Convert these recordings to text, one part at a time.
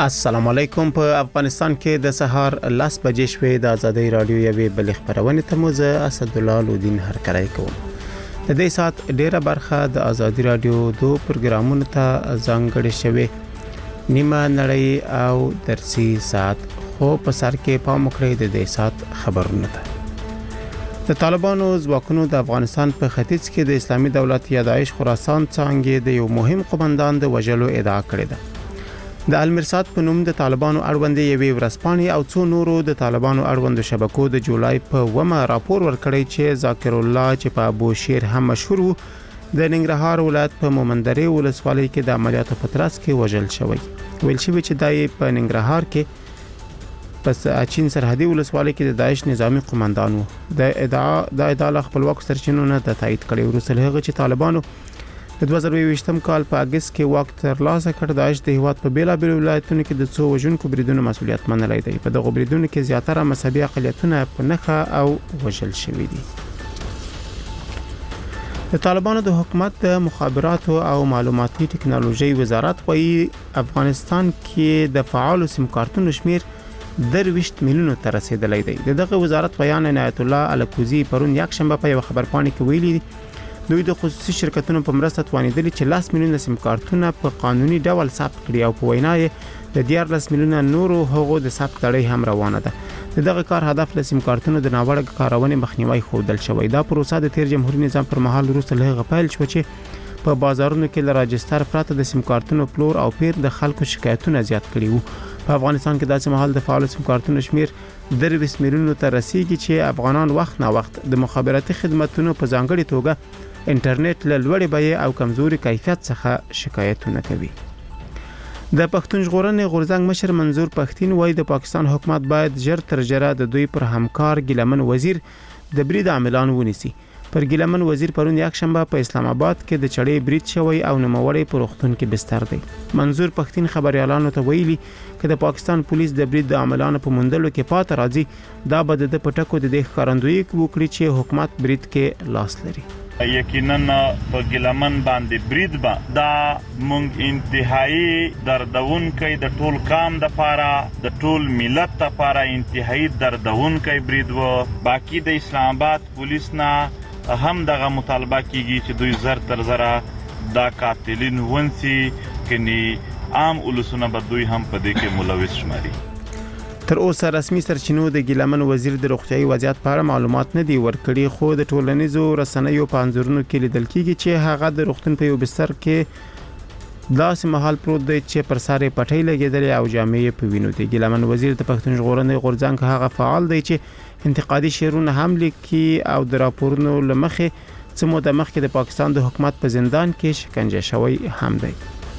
السلام علیکم. په افغانستان کې د سهار 10 بجې شوې د ازادي رادیو یوې بل خبرونه ته موزه اسدالله لودین هرکړی کوم. د دې سات ډیره برخه د ازادي رادیو دو پروګرامونو ته ځانګړې شوې. نیمه نړۍ او درسي سات خو په سر کې پام وکړئ د دې سات خبرونه ته. د طالبانو ځواکونو د افغانستان په ختیځ کې د اسلامي دولت یا داعش خراسان څانګې د یو مهم قومندان د وژلو ادعا کړې ده. د المرصاد په نوم د طالبانو اړوند یوې ورځپاڼې او څو نورو د طالبانو اړوند شبکو د جولای په 1 راپور ورکړی چې ذاکر الله چې په ابوشیر هم مشهور وو د ننګرهار ولایت په مومندرې ولسوالۍ کې د عملیاتو په ترڅ کې وژل شوی. ویل شوی چې دای په ننګرهار کې پس اچین سرحدي ولسوالۍ کې د داعش نظامی قومندان وو. د ادعا خپلواک سرچینو نه تایید کړي. وروسته هغه چې طالبانو د 2022م کال په اگست کې وخت ترلاسه کړ، داعش د هیواد په بیلابیل ولایتونو کې د څو وژونکو بریدونو مسؤلیت منلی دی. په دغه بریدونو کې زیاتره مذهبي اقلیتونه په نښه او وژل شوي دي. د طالبانو د حکومت د مخابراتو او معلوماتي ټکنالوژي وزارت وايي افغانستان کې د فعال سیم کارتونو شمیر 20 میلیونو ته رسیدلی دی. دغه وزارت بیان عنایت الله الکوزی پرون یکشنبه په یو خبرپاڼه کې ویلي دوی د خصوصي شرکتونو په مرسته توانیدلی چې 10 میلیونه سیم کارتونه په قانوني ډول ثبت کړي او په وینا یې د 14 میلیونه نورو هغو د ثبت لړۍ هم روانه ده. دغه کار هدف له سیم کارتونو د ناوړه کارونې مخنیوي ښودل شوی. دا پروسه د تیر جمهوریت نظام پر مهال وروسته له هغه پیل شو چې په بازارونو کې له راجستر پرته د سیم کارتونو پلور او پیر د خلکو شکایتونه زیات کړي وو. په افغانستان کې داسې مهال د فعال سیم کارتونو شمیر 20 میلیونو ته رسیدي چې افغانان وخت نه وخت د مخابراتي خدماتو په ځانګړي توګه انټرنیټ له لوړې بیې او کمزوري کیفیت څخه شکایتونه کوي. د پښتون ژغورنې غورځنګ مشر منظور پښتين وایي د پاکستان حکومت باید ژر تر ژره د دوی پر همکار ګیلمن وزیر د برید عاملان ونیسي. پر ګیلمن وزیر پرون یکشنبه په اسلام آباد کې د چړې برید شوی او نوموړی په روغتون کې بستر دی. منظور پښتين خبريالانو ته ویلي چې د پاکستان پولیس د برید عاملانو په موندلو کې پات راځي. دا به د پټکو د ښکارندویي وکړي چې حکومت برید کې لاس لري. یقینا په ګیلمن باندې برید دا مونږ انتهایی دردونکې د ټول قام د پاره د ټول ملت لپاره انتهایی دردونکې برید و. باقی د اسلام آباد پولیس نه هم دغه مطالبه کیږي چې دوی زر تر زره دا قاتلین ونسی کني عام ولسونه به دوی هم په دې کې ملوث شماري. تر اوسه رسمي سرچینو د ګیلمن وزیر د روغتیايي وضعیت په اړه معلومات نه دی ورکړي، خو د ټولنیزو رسنیو په انځورونو کې لیدل کیږي چې هغه د روغتون په یو بستر کې داسې مهال پروت دی چې پر سر یې پټۍ لګېدلې او جامې یې په وینو دي. ګیلمن وزیر د پښتون ژغورنې غورځنګ هغه فعال دی چې انتقادي شعرونه هم لیکي او د راپورونو لمخې څه موده مخکې د پاکستان د حکومت په زندان کې شکنجه شوی هم دی.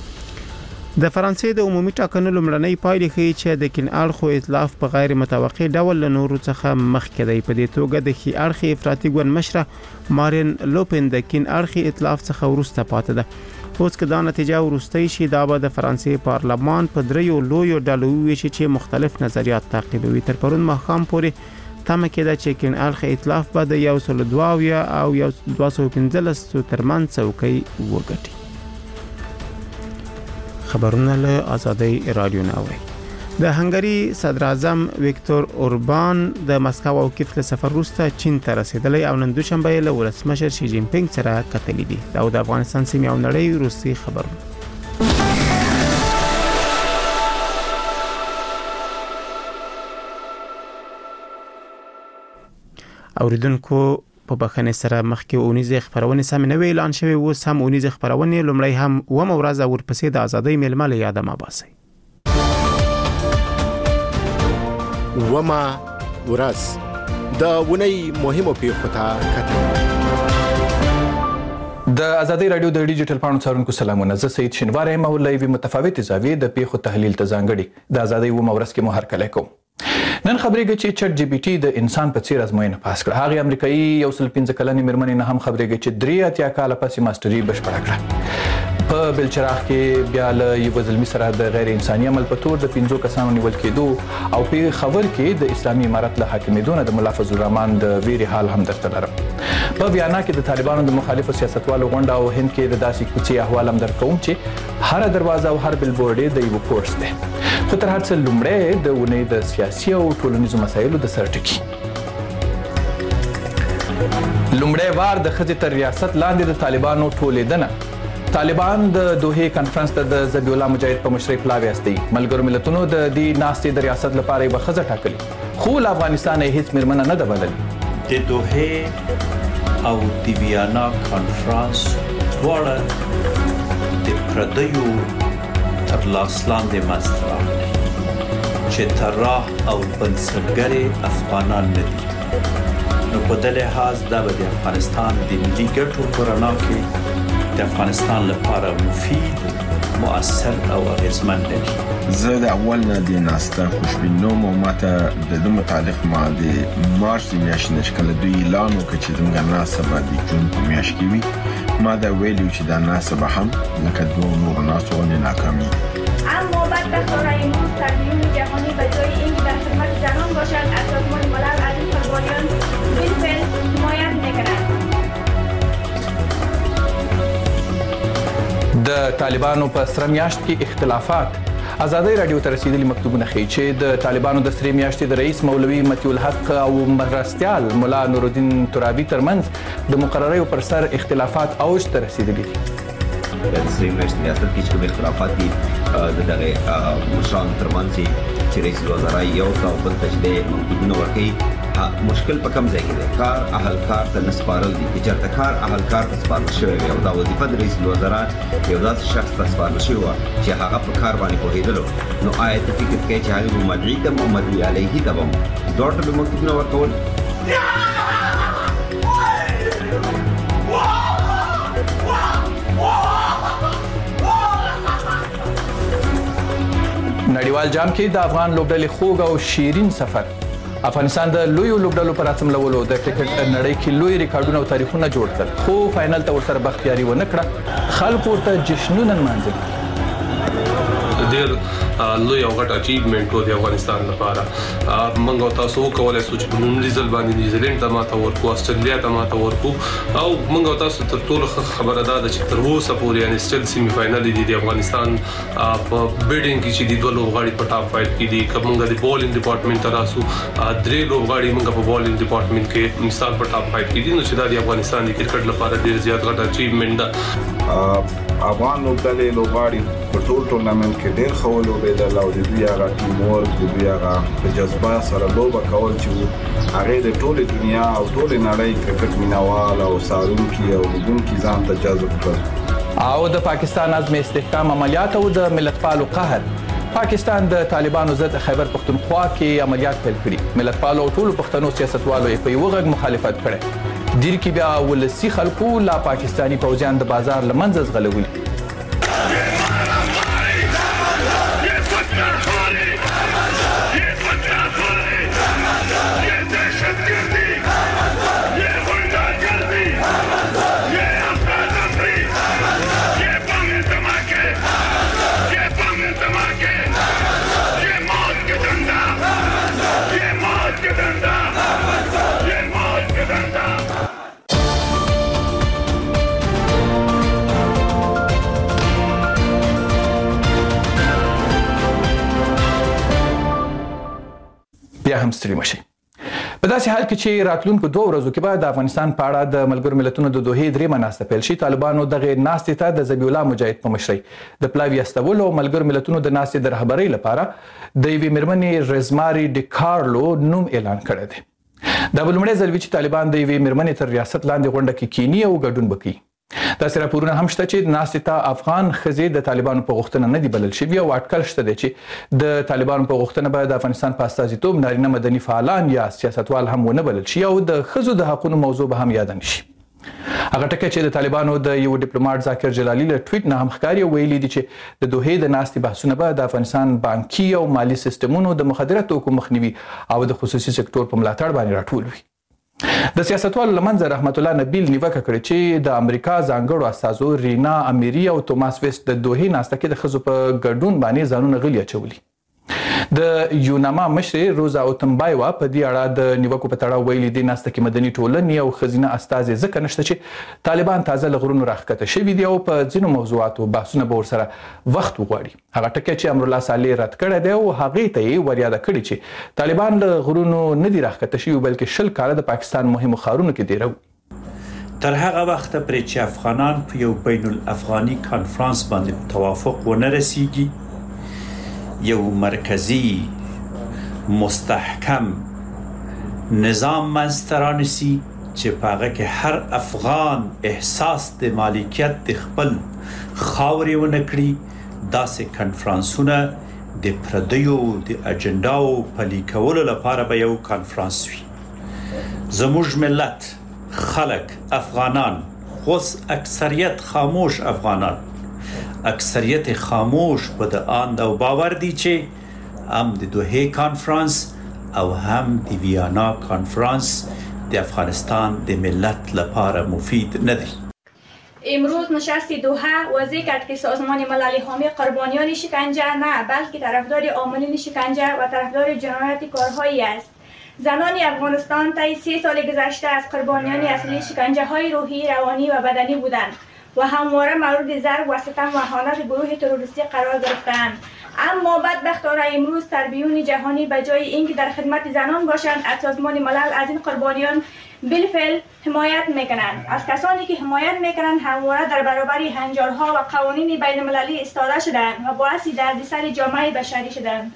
د فرانسې د عمومي ټاکنو لومړنۍ پایلې ښیي چې د کین اړخو ائتلاف په غیر متوقع ډول له نورو څخه مخکې دی. په دې توګه د ښي اړخي افراطي ګوند مشره مارین لوپن د کین اړخي ائتلاف څخه وروسته پاتې ده. اوس که دا نتیجه وروستۍ شي دا به د فرانسې پارلمان په دریو لویو ډلو وویشي چې مختلف نظریات تعقیبوي. تر پرون ماښام پورې تمه کېده چې کین اړخي ائتلاف به د 102 او 215 ترمنځ څوکۍ وګټي. خبرونه له ازادي رادیو نه اوري. د هنګری صدر اعظم ویکتور اوربان د مسکو او کیف له سفر وروسته چین ته رسیدلی او نن دوشنبه له ولسمشر شي جین پینګ سره کتلې دي. دا د افغانستان سیمه او نړۍ روسي خبرونه. اوریدونکو په بخښنې سره مخکې اونیزه خبرونه سم نه اعلان شوی و. سم اونیزه خبرونه لومړی هم و مورز او ورپسې د ازادۍ میلمه له یاد ما باسي. وما ورځ د ونی مهمو پیښو ته کتل. د ازادي رادیو د ډیجیټل پاڼو څارونکو سلامونه. زه سید شینوار یم او لایوي متفاوت زاویې د پیښو تحلیل ته ځانګړي د ازادۍ و مورز کې مو هرکلی کوم. نن خبرېږي چې چټ جی پی ټي د انسان په څیر ازموینه پاس کړه. هغه امریکایي 15 کلنې مېرمنې نه هم خبرېږي چې 83 کاله پسې ماستري بشپړه کړه. په بلچراغ کې بیا له یو ځلمي سره د غیر انساني عمل په تور د 15 کسانو نیول کېدو او په خبر کې د اسلامي امارت له حاکمیدو نه د ملا فضل الرحمن د ویري حال هم درته لرم. په ویانا کې د طالبانو د مخالفو سیاستوالو غونډه او هند کې د داسې کوڅې احوال هم درکوم چې هر دروازه او هر بلبورډ د یو کورس دی. خو تر هر څه لومړی د اونۍ د سیاسي او ټولنیزو مسایلو د سر ټکي. لومړی وار د ښځې تر ریاست لاندې د طالبانو ټولېدنه. طالبان د دوحې کنفرانس ته د ذبیح الله مجاهد په مشرۍ پلاوی استوي. ملګرو ملتونو د دې ناستې د ریاست لپاره یوه ښځه ټاکلې، خو له افغانستانه یې هېڅ مېرمنه نه ده بللې. د دوحې او د ویانا کنفرانس دواړه د پردیو تر لاس لاندې منځته راغلي چې طراح او بنسټګرې افغانان نه دي. نو په دې لحاظ دا به د افغانستان د ملي ګټو په رڼا کې د افغانستان لپاره مفید، مؤثر او اغیزمن دی. زه د اول نه د ناسته خوشبینوم او ماته د دې متعلق ما د مارچ د میاشتې نه کله دوی اعلان وکړ چې زموږ ناسته به د جون په میاشت کې وي. ما دا ویلو چې دا ناسته به هم لکه دوه نور ناستو غوندې ناکامي. اما بعد دستور امروز ترجیح جهانی به جای اینکه در خدمت جهان باشد از سازمان ملل از این قربانیان بالفعل حمایت می‌کند. د طالبانو په سره میاشت کې اختلافات. ازادي رادیو ته رسیدلي مکتوبونه ښیي چې د طالبانو د سرې میاشتې د رئیس مولوي مطیع الحق او مرستیال ملا نورالدین ترابي ترمنځ د مقرریو پر سر اختلافات اوج ته رسیدلي دي. د سرې میاشتې ریاست کې چې کوم اختلافات دي د دغه مشرانو ترمنځ چې رئیس الوزرا یو تا او بل ته چې مکتوبونه ورکوي، مشکل په کوم ځای کې دی؟ کار اهلکار ته نسپارل دي. که چېرته کار اهلکار ته سپارل شوی وي او دا وظیفه د رئیس الوزرا یو داسې شخص ته سپارل شوې وه چې هغه په کار باندې پوهېدلو، نو آیا ته فکر کوې چې هغې به مدعي ته او مدعي علیه ته به دواړو ته به مکتوبونه ورکول؟ نړیوال جام کې د افغان لوبډلې خوږ او شیرین سفر. افغانستان د لویو لوبډلو پر راڅملولو د کرکټ نړۍ کې لوی ریکارډونه او تاریخونه جوړ کړل، خو فاینل ته ورسره بختیاري ونه کړه. خلکو ورته جشنونه نمانځل. ډېر لوی او غټ اچیومنټ و د افغانستان لپاره. موږ او تاسو وکولای شو چې په لومړي ځل باندې نیوزیلینډ ته ماته ورکو، استرالیا ته ماته ورکو، او موږ او تاسو تر ټولو خبره دا ده چې تر اوسه پورې یعنې سټیل سیمي فاینل دي د افغانستان په بیډینګ کې چې د دوه لوبغاړي په ټاپ 5 کې دي. که موږ د بولینګ ډپارټمنټ ته راسو، درې لوبغاړي موږ په بولینګ ډپارټمنټ کې مثال په ټاپ 5 کې دي، نو چې دا د افغانستان د کرکټ لپاره ډېر زیات غټ اچیومنټ ده. افغان لوبډلې لوبغاړي په ټول ټورنمنټ کې ډېر ښه ولوبېدل او د دوی هغه ټیم ورک، د دوی هغه په جذبه سره لوبه کول چې هغې د ټولې دنیا او ټولې نړۍ کرکټ مینوال او څارونکي او لیدونکي ځان ته جذب کړل. او د پاکستان عزم استحکام عملیات او د ملتپالو قهر. پاکستان د طالبانو ضد خیبر پختونخوا کې عملیات پیل کړي. ملتپالو او ټولو پښتنو سیاستوالو یې په یوه غږ مخالفت کړی. دیر کې بیا ولسي خلکو لا پاکستانی پوځیان د بازار له منځه ځغلولي. بیا هم ستړي مشئ. په داسې حال کې چې راتلونکو 2 ورځو کې به د افغانستان په اړه د ملګرو ملتونو د دوحې درېیمه ناسته پیل شي. طالبانو دغه ناستې ته د ذبیح الله مجاهد په مشرۍ د پلاوي استولو او ملګرو ملتونو د ناستې د رهبرۍ لپاره د یوې مېرمنې رزماري ډیکارلو نوم اعلان کړی دی. دا به لومړی ځل وي چې طالبان د یوې مېرمنې تر ریاست لاندې غونډه کې کینی او ګډون به کوي. داسې راپورونه هم شته چې ناستې ته افغان ښځې د طالبانو په غوښتنه نه دي بلل شوي او اټکل شته دی چې د طالبانو په غوښتنه به د افغانستان په استازیتوب نارینه مدني فعالان یا سیاستوال هم ونه بلل شي او د ښځو د حقونو موضوع به هم یاده نه شي. هغه ټکی چې د طالبانو د یو ډیپلوماټ ذاکر جلالي له ټویټ نه هم ښکاري او ویلي دي چې د دوحې د ناستې بحثونه به د افغانستان بانکي او مالي سیستمونو د مخدره توکو مخنیوي او د خصوصي سکتور په ملاتړ باندې راټول وي. د سیاستوالو لمنځه رحمت الله نبیل نیوکه کړې چې د امریکا ځانګړو استازو رینا امیری او توماس ویسټ د دوحې ناسته کې د ښځو په ګډون باندې ځانونه غلي اچولي. د یوناما مشر روزا اوتمبایوا په دې اړه د نیوکو په تړاو ویلي دي ناسته کې مدني ټولنې او ښځینه استازي ځکه نشته چې طالبان تازه له غرونو راښکته شوي دي او په ځینو موضوعاتو بحثونه به ورسره وخت وغواړي. هغه ټکی چې امرالله صالح رد کړی دی او هغې ته یې وریاده کړې چې طالبان له غرونو نه دي راښکته شوي بلکې 20 کاله د پاکستان مهمو ښارونو کې دېره وو. تر هغه وخته پرې چې افغانان په یو بین الافغاني کانفرانس باندې توافق ونه رسیږي، یو مرکزی مستحکم نظام منځته رانیسي چې په هغه کې هر افغان احساس د مالکیت د خپل خاورې ونه کړي، داسې کنفرانسونه د پردیو د اجنډاو پلي کولو لپاره به یو کانفرانس وي. زموږ ملت خلک افغانان، اوس اکثریت خاموش افغانان، اکثریت خاموش په د آند او باور دي چې هم د دوحې کانفرانس او هم د ویانا کانفرانس د افغانستان د ملت لپاره مفید نه دی. امروز نشست دوحه واضح کرد که سازمان ملل حامی قربانیان شکنجه نه بلکه طرفدار عاملین شکنجه و طرفدار جنایت کارهایی است. زنان افغانستان طی 3 سال گذشته از قربانیان اصلی شکنجه های روحی، روانی و بدنی بودند و همواره مورد ضرب و ستم و اهانت گروه تروریستی قرار گرفتند. اما بدبختانه امروز تربیون جهانی به جای اینکه در خدمت زنان باشند از سازمان ملل از این قربانیان بالفعل حمایت میکنند. از کسانی که حمایت میکنند همواره در برابر هنجارها و قوانین بین المللی ایستاده شدند و باعث دردسر جامعه بشری شدند.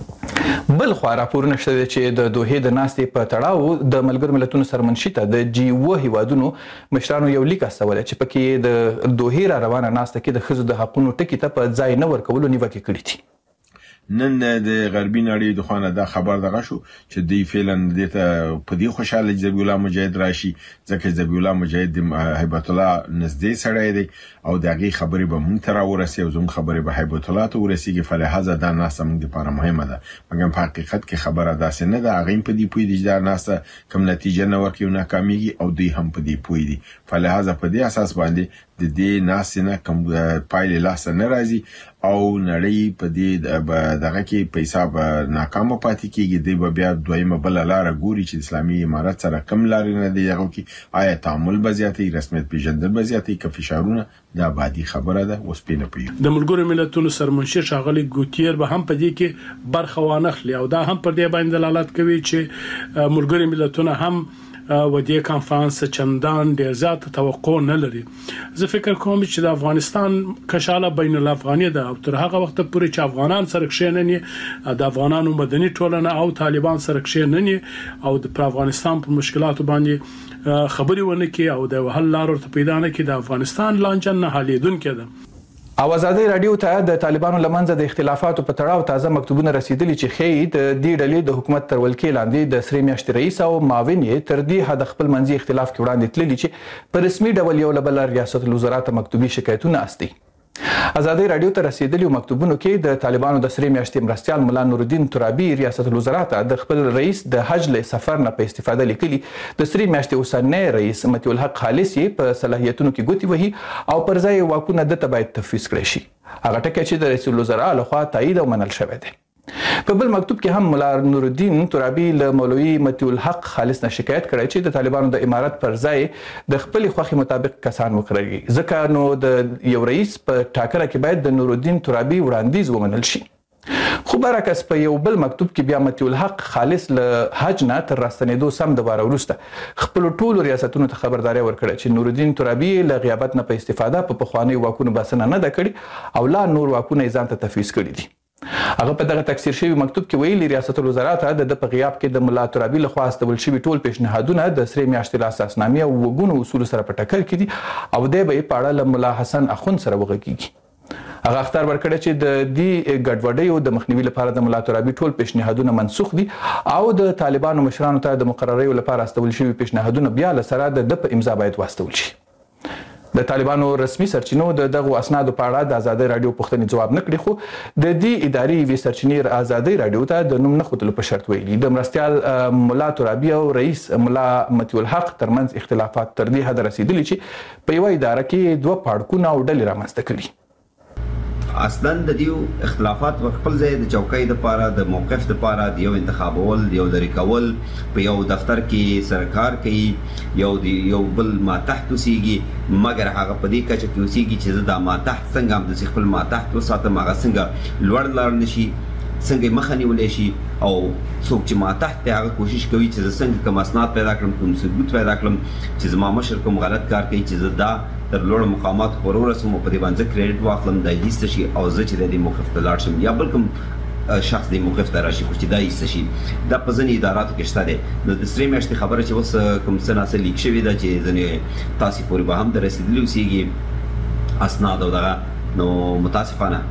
بل خو راپورونه شته چې د دوحې د ناستې په تړاو د ملګرو ملتونو سرمنشي ته د G7 هیوادونو مشرانو یو لیک استولی چې پکې د دوحې را روانه ناسته کې د ښځو د حقونو ټکي ته په ځای نه ورکولو نیوکې کړې دي. نن د غربي نړۍ د خوانه دا خبر دغه شو چې دوی فعلا د ته په دې خوشاله ذبیح الله مجاهد راشي، ځکه ذبیح الله مجاهد د هیبت الله نږدې سړی دی او دغه خبرې به مونږ ته راورسي او زموږ خبرې به هیبت الله ته ورسیږي. فلهذا دا ناسه موږ لپاره مهمه ده، مګر په حقیقت کې خبره داسې نه ده. هغه په دې پوي دي چې دا ناسه کوم نتیجه نه ورکوي او ناکامېږي او دوی هم په دې پوي دي. فلهذا په دې اساس باندې د دې ناسې نه کوم پایلې لاسه نه راځي او نړۍ په دې دغه کې پیسې به ناکامه پاتې کیږي. دوی به بیا دویمه بله لاره ګوري چې اسلامي امارت سره کوم لارې نه دی هغه کې آیا تعامل به زیاتوي، رسمیت پیژندل به زیاتوي که فشارونه. دا عادي خبره ده، اوس پې نه پوهېږو. د ملګرو ملتونو سرمنشي ښاغلي ګوتیر به هم په دې کې برخه وانخلي او دا هم پر دې باندې دلالت کوي چې ملګرو ملتونه هم و دې کانفرانس چندان ډیر زیات توقع نه لري. زه فکر کوم چې د افغانستان کشاله بین الافغاني ده او تر هغه وخت پورې چې افغانان سره کښېنني، د افغانانو مدني ټولنه او طالبان سره کښېنني او د افغانستان په مشکلاتو باندې خبري ونه کړي او د حل لارو ته پیدا نه کړي، د افغانستان لانجه نه حلیدونکې ده. او ازادي رادیو ته د طالبانو لمنځه د اختلافاتو په تړاو تازه مکتوبونه رسیدلي چې ښیي د دې ډلې د حکومت تر ولکې لاندې د سرې میاشتې رئیس او معاون یې تر دې حده خپل منځي اختلاف کې وړاندې تللي چې په رسمي ډول یو له بله ریاست الوزرا ته مکتوبي شکایتونه استي. ازادي رادیو ته رسیدلي مکتوبونو کې د طالبانو د سرې میاشتې مرستیال ملا نورالدین ترابي ریاست الوزرا ته د خپل رئیس د حج له سفر نه په استفاده لیکلي د سرې میاشتې اوسنی رئیس متي الحق خالص یې په صلاحیتونو کې ګوتې وهي او پر ځای واکونه دته باید تفویض کړی شي. هغه ټکی چې د رئیس الوزرا لخوا تایید او منل شوی دی. په بل مکتوب کې هم ملا نورالدین ترابي له مولوي متي الحق خالص نه شکایت کړی چې د طالبانو د امارت پر ځای د خپل خوښي مطابق کسان وکړي، ځکه نو د یو رئیس په ټاکره کې باید د نورالدین ترابي وړاندیز ومنل شي. خو برعکس په یو بل مکتوب کې بیا متي الحق خالص له حج نه تر راستنېدو سم د واره وروسته خپل ټولو ریاستونو ته خبرداري ورکړه چې نورالدین ترابي له غیابت نه په استفاده په پخوانیو واکونو بسنه نه ده کړې او لا نور واکونه یې ځان ته تفویض کړي دي. هغه په دغه تکثیر شوی مکتوب کې ویلي ریاست الوزرا ته د په غیاب کې د ملا ترابي لخوا استول شوي ټول پیشنهادونه د سرې میاشتې له اساسنامې او وګونو اصولو سره په ټکر کې دي او دی به یې په اړه له ملا حسن اخوند سره وغږیږي. هغه اخطار ورکړی چې د دې ګډوډیو د مخنیوي لپاره د ملا ترابي ټول پیشنهادونه منسوخ دي او د طالبانو مشرانو ته د مقرریو لپاره استول شوي پیشنهادونه بیا له سره د په امضا باید واستول شي. د طالبانو رسمي سرچینو دغه اسنادو په اړه د ازادي رادیو پوښتنې جواب نه کړی، خو د دې ادارې وی سرچینې ازادي رادیو ته د نوم نه ښودلو په شرط ویلي. د مرستیال ملا ترابي او رئیس ملا مطیع الحق ترمنځ اختلافات تر دې حد رسیدلي چې په یوه اداره کې دوه پاړکونه او ډلې رامنځته کړي. اصلا د دیو اختلافات خپل ځای د چوکۍ د پاره د موقف د پاره د یو انتخابول یو لري کول په یو دفتر کې سرکار کوي یو بل ما تحت وسیږي، مګر هغه په دې کچه کې وسیږي چې دا ما تحت څنګه هم د خپل ما تحت وساتم، هغه څنګه لوړ لاړ نشي، څنګه مخه نیولې شي، او څوک چې ما تحت هغه کوشش کوي چې څنګه کوم اسناد پیدا کړم، کوم ثبوت پیدا کړم چې زما مشر کوم غلط کار کوي چې دا تر لوړ مقامات ورورسم په دې باندې کریډټ واخلم د هیڅ شي او زه چې د دې موقف ته لاړ شم یا بل کوم شخص دې موقف ته راشي چې دا هیڅ شي دا په ځینې اداراتو کې شته. د سرې میاشتې خبره چې اوس کوم څه ناسه لیک شوې ده چې ځینې تاسو پورې به هم د رسیدلي اوسېږي اسناد او دغه، نو متاسفانه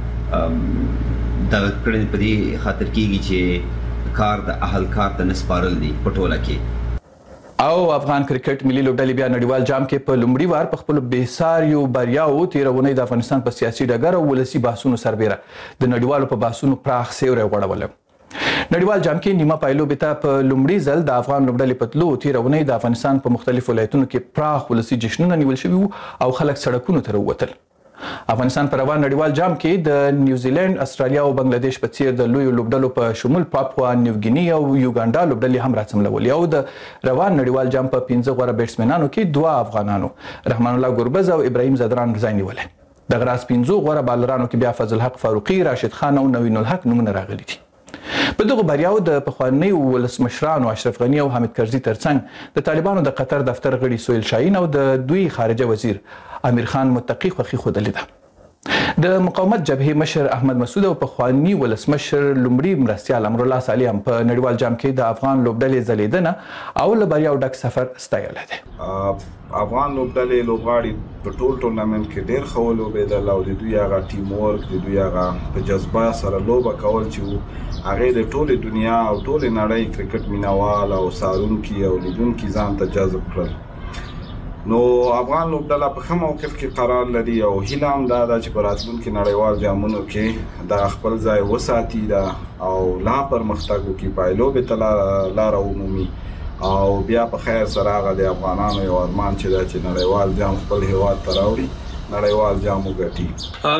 دغه کړنې په دې خاطر کېږي چې کار د اهل کار ته نه سپارل دي په ټوله کې. او افغان کرکټ ملي لوبډلې بیا نړیوال جام کې په لومړي وار په خپلو بېساریو بریاوو تېره اونۍ د افغانستان په سیاسي ډګر او ولسي بحثونو سربیره د نړیوالو په بحثونو پراخ سیوری غوړولی. نړیوال جام کې نیمه پایلوبې ته په لومړي ځل د افغان لوبډلې په تلو تېره اونۍ د افغانستان په مختلفو ولایتونو کې پراخ ولسي جشنونه نیول شوي وو او خلک سړکونو ته راووتل. افغانستان پر روان نړیوال جام کې د نیوزیلند، استرالیا او بنگلاديش په څیر د لویو لوبډلو په شمول پاپوا نیوګیني او یوګانډا لوبډلې هم راڅملولې او د روان نړیوال جام په 15 غوره بیټسمنانو کې دوه افغانانو رحمان الله ګربز او ابراهیم زدران ځای نیولی. د غراس 15 غوره بالرانو کې بیا فضل حق فاروقي، راشد خان او نوین الحق نومونه راغلي دي. په دغه بریاو د پخوانیو ولسمشرانو اشرف غني او حامد کرزي ترڅنګ د طالبانو د قطر دفتر غړي سهیل شاهین او د دوی خارجه وزیر امیر خان متقي خوښي ښودلې ده. د مقاومت جبهې مشر احمد مسعود او پخوانی ولسمشر لومړي مرستیال امرالله صالح هم په نړیوال جام کې د افغان لوبډلې ځلیدنه او له بریاو ډک سفر ستایلی دی. افغان لوبډلې لوبغاړي په ټول ټورنمنټ کې ډېر ښه ولوبېدل او د دوی هغه ټیم ورک د دوی هغه په جذبه سره لوبه کول چې هغې د ټولې دنیا او ټولې نړۍ کرکټ مینوال او څارونکي او لیدونکي ځان ته جذب کړل. نو افغان لوبډله په ښه موقف کې قرار لري او هیله هم دا ده چې په راتلونکي نړیوال جامونو کې دا خپل ځای وساتي او لا پرمختګ وکړي، پایلوبې ته لاره ومومي او بیا په خیر سره هغه د افغانانو یو ارمان چې دا چې نړیوال جام خپل هیواد ته راوړي، نړیوال جام وګټي.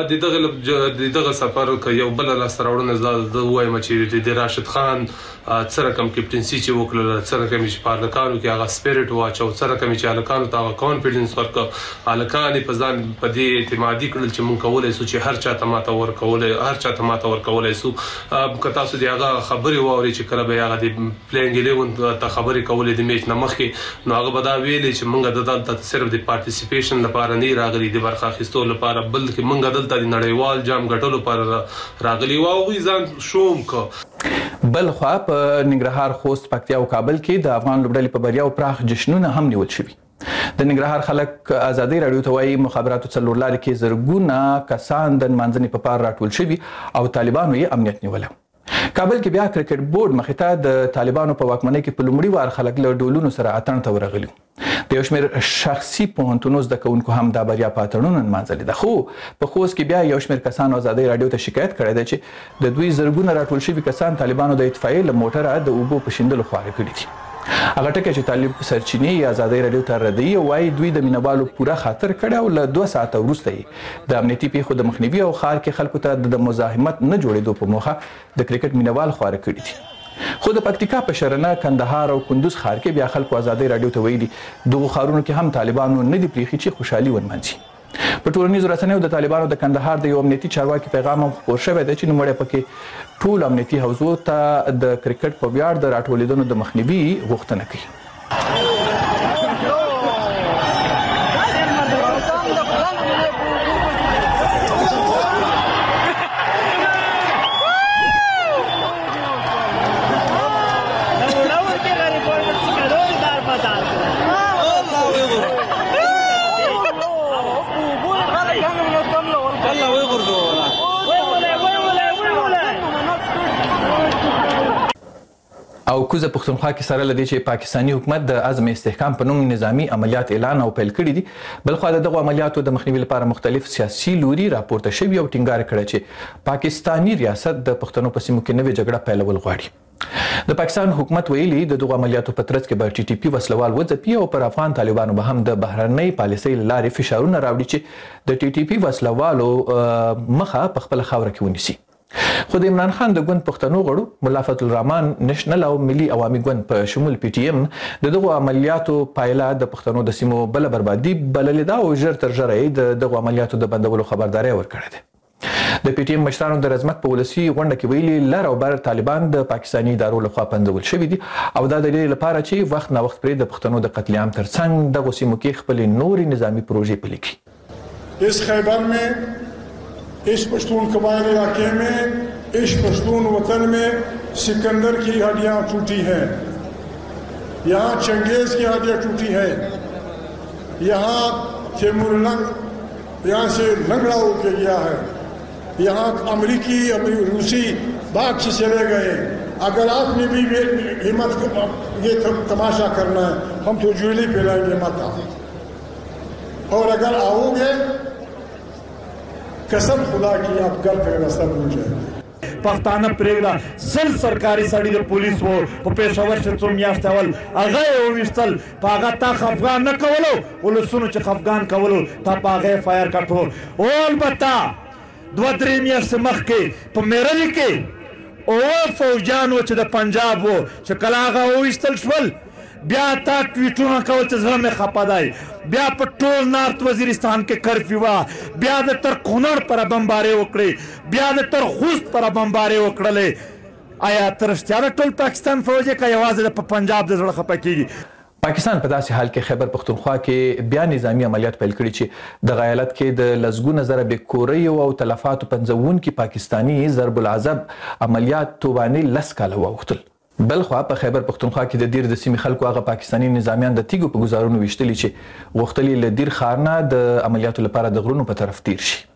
د دغه سفر یو بل لاسته راوړنه زه وایم چې د راشد خان څه رقم کپټنسي چې وکړله، څه رقم چې په هلکانو کې هغه سپیرټ واچو، څه رقم چې هلکانو ته هغه کانفیډنس ورکړه، هلکان یې په ځان په دې اعتمادي کړل چې موږ کولی سو چې هر چاته ماته ورکولی سو. که تاسو د هغه خبرې واورئ چې کله به یې هغه د پلینګ 11 ته خبرې کولې د میچ نه مخکې، نو هغه به دا ویلې چې موږ دلته صرف د پارټیسیپیشن لپاره نه راغلي، د برخه اخیستو لپاره، بلکې موږ دلته د نړیوال جام ګټلو لپاره راغلي وو او هغوی ځان شوم که. بل خوا په ننګرهار، خوست، پکتیا او کابل کې د افغان لوبډلې په بریاو پراخ جشنونه هم نیول شوي. د ننګرهار خلک ازادي راډیو ته وایي مخابراتو څلورلارې کې زرګونه کسان د نمانځنې په پار راټول شوي او طالبانو یې امنیت نیولی. کابل کې بیا کرکټ بورډ مخې ته د طالبانو په واکمنۍ کې په لومړي وار خلک له ډولونو سره اتڼ ته ورغلي. د یو شمېر شخصي پوهنتونو زده کوونکو هم دا بریا په اتڼونو نمانځلې ده، خو په خوست کې بیا یو شمېر کسانو ازادۍ راډیو ته شکایت کړی دی چې د دوی زرګونه راټول شوي کسان طالبانو د اطفائیې له موټره د اوبو په شیندلو خواره کړي دي. هغه ټکی چې طالب سرچینې یې ازادۍ راډیو ته ردوي او وایي دوی د مینوالو پوره خاطر کړی او له 2 ساعته وروسته یې د امنیتي پیښو د مخنیوي او ښار کې خلکو ته د مزاحمت نه جوړېدو په موخه د کرکټ مینوال خواره کړي دي. خو د پکتیکا په شرنه، کندهار او کندوز ښار کې بیا خلکو ازادۍ راډیو ته ویلي دغو ښارونو کې هم طالبانو نه دي پریښي چې خوشحالي ونمانځي. په ټولنیزو رسنیو د طالبانو د کندهار د یو امنیتي چارواکي پیغام هم خپور شوی دی چې نوموړی پکې ټول امنیتي حوزو ته د کرکټ په ویاړ د راټولېدنو د مخنیوي غوښتنه کوي. او کوزه پښتونخوا کې سره لدی چې پاکستانی حکومت د عزم استحکام په نوم نظامی عملیات اعلان او پیل کړي دي، بلخو دغه عملیاتو د مخنیوي لپاره مختلف سیاسي لوري راپورته شوي او ټینګار کړی چې پاکستانی ریاست د پښتنو په سیمو کې نوې جګړه پیلول غواړي. د پاکستان حکومت ویلي د دغه عملیاتو په ترڅ کې به ټي ټي پی وسلوال وځپي او پر افغان طالبانو به هم د بهرنۍ پالیسۍ له لارې فشارونه راوړي چې د ټي ټي پی وسلوالو مخه په خپله خاوره کې ونیسي. خو د عمران خان د ګوند پښتنو غړو ملا فضل الرحمن نېشنل او ملي عوامي ګوند په شمول پی ټي ایم د دغه عملیاتو پایله د پښتنو د سیمو بل بربادي بللې ده او ژر تر ژره یې د دغه عملیاتو د بندولو خبرداری ورکړې ده. د پی ټی ایم مشرانو د رزمک په ولسی غونډه کې ویلي لر او بر طالبان د پاکستاني ادارو لخوا پنځول شوي دي او دا د دې لپاره چې وخت نا وخت پرې د پښتنو د قتل عام ترڅنګ دغه سیمو کې خپل نوري نظامی پروژې پلي کړي. اس خیبر में इस पश्तून कबाइल इलाके में इस पश्तून वतन में सिकंदर की हड्डियां टूटी हैं, यहाँ चंगेज की हड्डियां टूटी हैं, यहाँ तैमूर लंग यहाँ से लंगड़ा होके गया है, यहाँ अमेरिकी रूसी भाग से चले गए. अगर आपने भी हिम्मत ये तमाशा करना है हम तो जुएली फैलाएंगे मत आओ, और अगर आओगे कसम खुदा की आप गलत रास्ता भूल जाएंगे. پښتانه پرېږده سل سرکاري سړي د پولیس وو په پېښور کې څو میاشتې اول هغه یې وویشتل، په هغه تا خفګان نه کولو، ولسونو چې خفګان کولو تا په هغه یې فایر کړ. او البته 2-3 میاشتې مخکې په میرلي کې اوه فوجیان چې د پنجاب وو چې کله هغه وویشتل شول بیا تا ټویټونه کول چې زړه مې خفه دی، بیا په ټول نارت وزیرستان کې کرفیو وه، بیا د تر کونړ پر بمبارې وکړې، بیا د تر خوست پر بمبارې وکړلې. آیا تر رښتیا د ټول پاکستان فوج یې که یوازې د پنجاب د زړه خفه کېږي؟ پاکستان په داسې حال کې خیبر پښتونخوا کې بیا نظامی عملیات پیل کړي چې دغه ایالت کې د لسګونه زره بې کوریو او تلفاتو پنځونکي پاکستاني ضرب العذب عملیات توبانې 10 کاله واوښتل. بلخوا په خیبر پښتونخوا کې د دیر د سیمې خلکو هغه پاکستاني نظامیان د تیګو په گزارونو ویشتلي چې غوښتلي له دیر ښار نه د عملیاتو لپاره د غرونو په طرف تیر شي.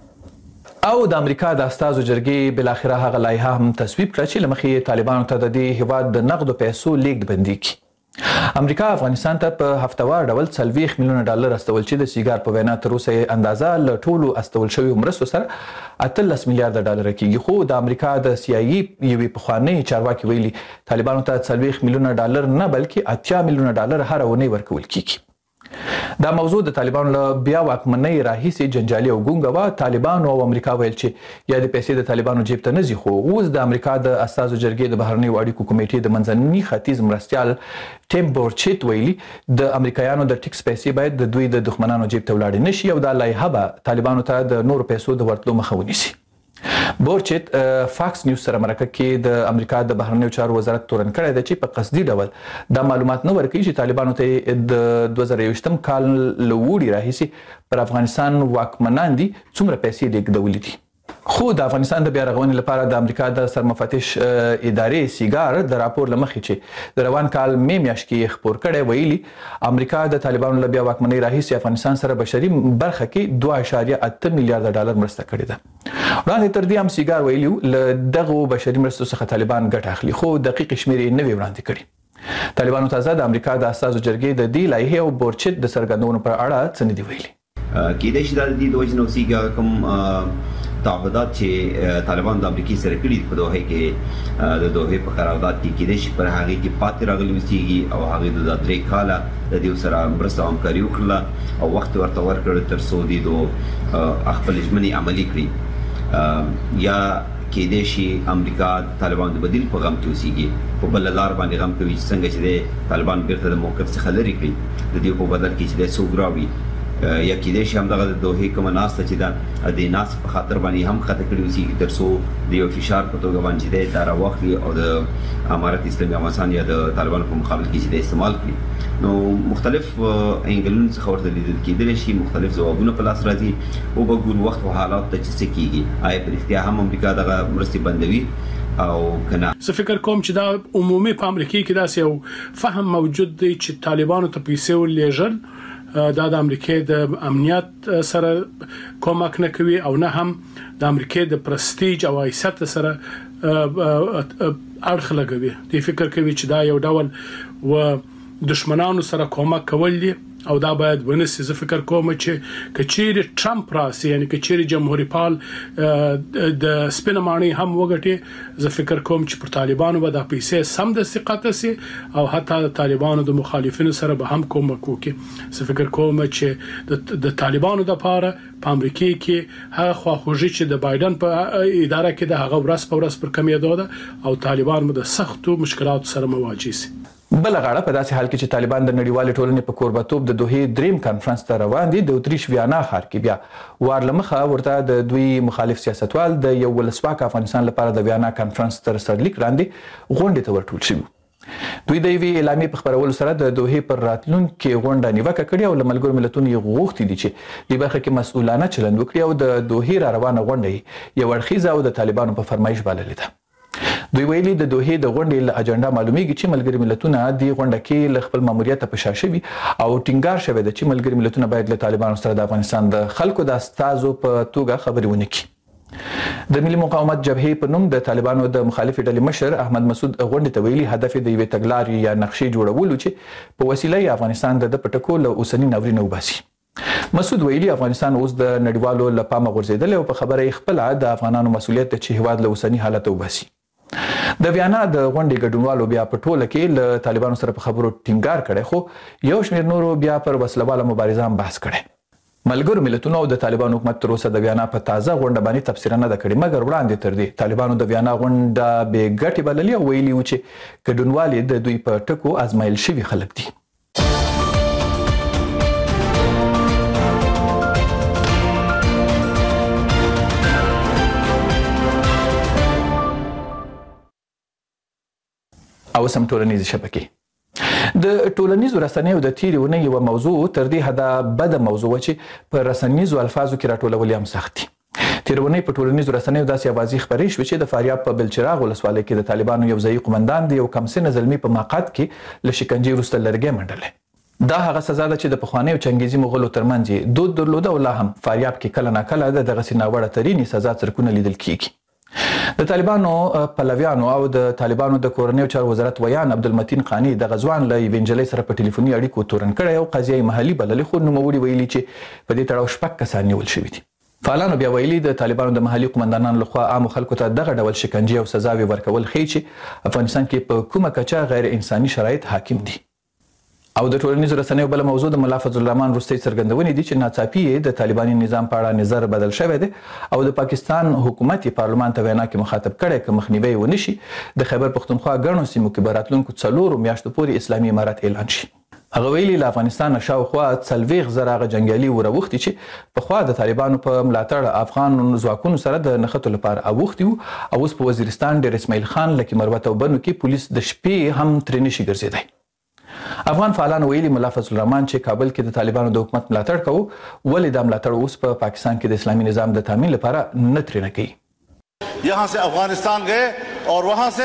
او د امریکا د استازو جرګې بلاخره هغه لایحه هم تصویب کړه چې له مخې طالبانو ته د دې هیواد د نقدو پیسو لیږد بندي کړي. امریکا افغانستان ته په هفتوار ډول 40 میلیونه ډالر استول چې د سیګار په وینا تر اوسه اندازه له ټولو استول شویو مرستو سره 18 میلیارډ ډالر کېږي. خو د امریکا د سی آی ای یوې پخوانۍ چارواکي ویلي طالبانو ته 40 میلیونه ډالر نه بلکې 80 میلیونه ډالر هر اونۍ ورکول کېږي. دا موضوع د طالبانو له بیا واکمنۍ راهیسې جنجالي او ګونګه وه. طالبانو او امریکا ویل چې یا د پیسې د طالبانو جیب ته نه ځي، خو اوس د امریکا د استازو جرګې د بهرنیو اړیکو کمیټې د منځني ختیځ مرستیال ټیم بورچیت ویلي د امریکایانو د ټیکس پیسې باید د دوی د دښمنانو جیب ته ولاړې نشي او دا لایحه به طالبانو ته د نورو پیسو د ورتلو مخه ونیسي. بورچیت فاکس نیوز سره مرکه کې د امریکا د بهرنیو چارو وزارت تورن کړی دی چې په قصدي ډول دا معلومات نه ورکوي چې طالبانو ته د 2021 کال له وړي راهیسې پر افغانستان واکمنان دي څومره پیسې لیږدولې دي. خو د افغانستان د بیا رغونې لپاره د امریکا د سرمفتش ادارې سیګار د راپور له مخې چې د روان کال مې میاشت کې خپور کړی ویلي امریکا د طالبانو له بیا واکمنۍ راهیسې افغانستان سره بشري برخه کې 2.8 میلیارډ ډالر مرسته کړې ده. وړاندې تر دې هم سیګار ویلي له دغو بشري مرستو څخه طالبان ګټه اخلي، خو دقیق شمېرې یې نه وي وړاندې کړي. طالبانو تازه د امریکا د استازو جرګې د دې لایحې او بورچیت د څرګندونو پر اړه څه نه دي ویلي. کېدای شي دا د دې د وجې نه اوسېږي کوم تعهدات چې طالبان د امریکای سره کړي په دوحه کې د دوحه په قرارداد کې کېدای شي پر هغه کې پاتې راغلي اوسېږي او هغه د 3 کاله د دې سره مرسته همکاري وکړه او وخت ورته ورکړ تر څو د خپل ژمنې عملي کړي. یا کېدای شي امریکا طالبان د بدیل په غم کې اوسېږي په بل لار باندې غم کوي چې څنګه چې طالبان بیرته د موقف څخه لرې کړي د دې په بدل کې چې د سوګراوي یا کېدای شي همدغه د دوحې کومه ناسته چې دا د ناس په خاطر باندې هم خطه کړي اوسېږي تر څو د یو فشار په توګه باندې دی دا راواخلي او د امارت اسلامي افغانستان یا د طالبانو په مقابل کې چې د استعمال کړي. نو مختلف انګلونو څخه ورته لیدل کېدلی شي، مختلف ځوابونه په لاس راځي او به ګورو وخت او حالات ته چې څه کېږي. آیا په رښتیا هم امریکا دغه مرستې بندوي او کنه؟ زه فکر کوم چې دا عمومي په امریکا کې داسې یو فهم موجود دی چې طالبانو ته پیسې ولېږل دا د امریکا د امنیت سره کومک نه کوي او نه هم د امریکا د پرستیج او حیثیت سره اړخ لګوي د فکر کوي چې دا یو ډول و دشمنانو سره کومک کول دي او دا باید ونسي. زه فکر کوم چې کچېری ټرمپ راسي یعنی کچېری جمهوریت پال د سپینمانی هم وګټي زه فکر کوم چې پر طالبانو به د پیسې سم د ثقت سي او حتی د طالبانو د مخالفینو سره به هم کومک وکړي. زه فکر کوم چې د طالبانو د لپاره په امریکا کې هغه خواخوږي چې د بایدن په اداره کې د هغه ورځ په ورځ پر کمیدو ده او طالبان د سختو مشکلاتو سره مواجه سي. بل غاړه په داسې حال کې چې طالبان د نړیوالې ټولنې په کوربتوب د دوحې دریم کانفرنس ته روان دي د اتریش ویانا ښار کې بیا وارلمخه ورته د دوی مخالف سیاستوال د یو ولسواک افغانستان لپاره د ویانا کانفرنس تر سرلیک لاندې غونډې ته ورټول شوي. دوی د یوې اعلامیې په خپرولو سره د دوحې پر راتلونکي غونډه نیوکه کړې او له ملګرو ملتونو یې غوښتي دي چې دې برخه کې مسؤلانه چلند وکړي او د دوحې را روانه غونډه یو اړخیزه او د طالبانو په فرمایش بللې ده. دوی ویلي د دوحې د غونډې له اجنډا معلومیږي چې ملګري ملتونه د غونډه کې له خپل ماموریت په شا شوي او ټینګار شوی دی چې ملګري ملتونه باید له طالبانو سره د افغانستان د خلکو د استازو په توګه خبرې ونه کړي. د ملي مقاومت جبهې په نوم د طالبانو د مخالفې ډلې مشر احمد مسعود غونډې ته ویلي هدف د یوې تګلارې یا نقشې جوړولو چې په وسیله یې افغانستان د پټکو له اوسني ناورین وباسي. مسعود ویلي افغانستان اوس د نړیوالو له پامه غورځېدلی او په خبره یې خپله د افغانانو مسؤلیت دی چې هیواد له اوسني حالت وباسي. د ویانا د غونډې ګډونوالو بیا په ټوله کې له طالبانو سره په خبرو ټینګار کړی خو یو شمېر نورو بیا پر وسلواله مبارزه هم بحث کړی. ملګرو ملتونو او د طالبانو حکومت تر اوسه د ویانا په تازه غونډه باندې تبصره نه ده کړې مګر وړاندې تر دې طالبانو د ویانا غونډه بې ګټې بللې او ویلي وو چې ګډونوال یې د دوی په ټکو ازمایل شوي خلک دي. او سم ټولنیزې شبکې د ټولنیزو رسنیو د تیرې اونۍ یوه موضوع تر دې حده بده موضوع وه چې په رسنیزو الفاظو کې راټولول یې هم سخت دي. تیره اونۍ په ټولنیزو رسنیو داسې اوازې خپرې شوې چې د فاریاب په بلچراغ ولسوالۍ کې د طالبانو یو ځایي قمندان د یو کم سنه زلمي په مقعد کې له شکنجې وروسته لرګی منډلی. دا هغه سزا ده چې د پخوانیو چنګیزي مغولو ترمنځ یې دود درلوده او لا هم فاریاب کې کله ناکله د دغسې ناوړه ترینې سزا څرکونه لیدل کیږي. د طالبانو پلویانو او د طالبانو د کورنیو چارو وزارت ویان عبدالمتین قانی د غزوان له یوې نجلۍ سره په ټلیفوني اړیکو تورن کړی او قضیه محلي بللې خو نوموړي ویلي چې په دې تړاو 6 کسان نیول شوي دي. فعالانو بیا ویلي د طالبانو د محلي قمندانانو لخوا عامو خلکو ته دغه ډول شکنجې او سزاوې ورکول ښیي چې افغانستان کې په کومه کچه غیر انساني شرایط حاکم دي. او د ټولنیزو رسنیو بل موضوع د ملا فضل الرحمن وروستۍ څرګندونې دي چې ناڅاپي د طالباني نظام په اړه نظر بدل شوی دی او د پاکستان حکومت یې پارلمان ته وینا کې مخاطب کړی که مخنیوی ونه شي د خیبر پښتونخوا ګڼو سیمو کې به راتلونکو 4 میاشتو پورې اسلامي امارت اعلان شي. هغه ویلي له افغانستان شاوخوا 40,000 هغه جنګیالي وراوښتي چې پخوا د طالبانو په ملاتړ افغان ځواکونو سره د نښتو لپاره اوښتي وو او اوس په وزیرستان ډیر اسماعیل خان لکه مروت او بنو کې پولیس د شپې هم ترې نشي ګرځېدی. افغان فعالان ویلي ملا فضل الرحمن چې کابل کې د طالبانو د حکومت ملاتړ کوو ولې دا ملاتړ اوس په پاکستان کې د اسلامي نظام د تامین لپاره نه ترې نه کوي. यहाँ से अफगानिस्तान गए और वहाँ से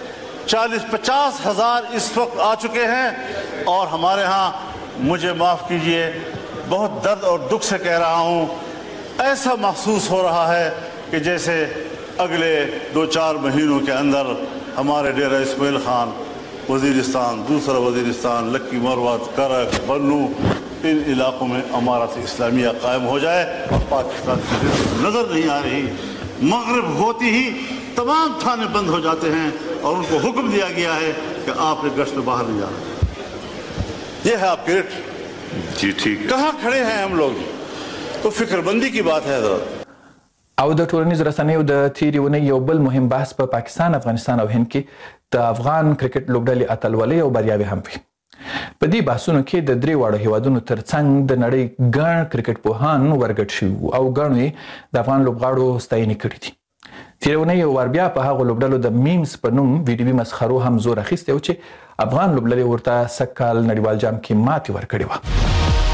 40-50 हज़ार इस वक्त आ चुके हैं और हमारे यहाँ मुझे माफ़ कीजिए बहुत दर्द और दुख से कह रहा हूँ ऐसा महसूस हो रहा है कि जैसे अगले 2-4 महीनों के अंदर हमारे डेरा इस्माइल खान वजीरिस्तान दूसरा वजीरिस्तान लक्की मरवत करक बन्नू इन इलाकों में अमारत इस्लामिया कायम हो जाए और पाकिस्तान की नज़र नहीं आ रही मगरिब होती ही तमाम थाने बंद हो जाते हैं और उनको हुक्म दिया गया है कि आप गश्त में बाहर नहीं जाना। ये है आपकी रिट जी ठीक कहाँ खड़े हैं हम लोग तो फिक्रमंदी की बात है हजरत. او د ټولنیزو رسنیو د تیرې اونۍ یو بل مهم بحث په پاکستان افغانستان او هند کې د افغان کرکټ لوبډلې اتلولۍ او بریاوې هم وي. په دې بحثونو کې د 3 واړو هیوادونو ترڅنګ د نړۍ ګڼ کرکټ پوهان ورګډ شوي او ګڼو یې د افغان لوبغاړو ستاینې کړې دي. تیره اونۍ یو وار بیا په هغو لوبډلو د میمز په نوم ویډیوي مسخرو هم زور اخیستی و چې افغان لوبډلې ورته سږ کال نړیوال جام کې ماتې ورکړې وه.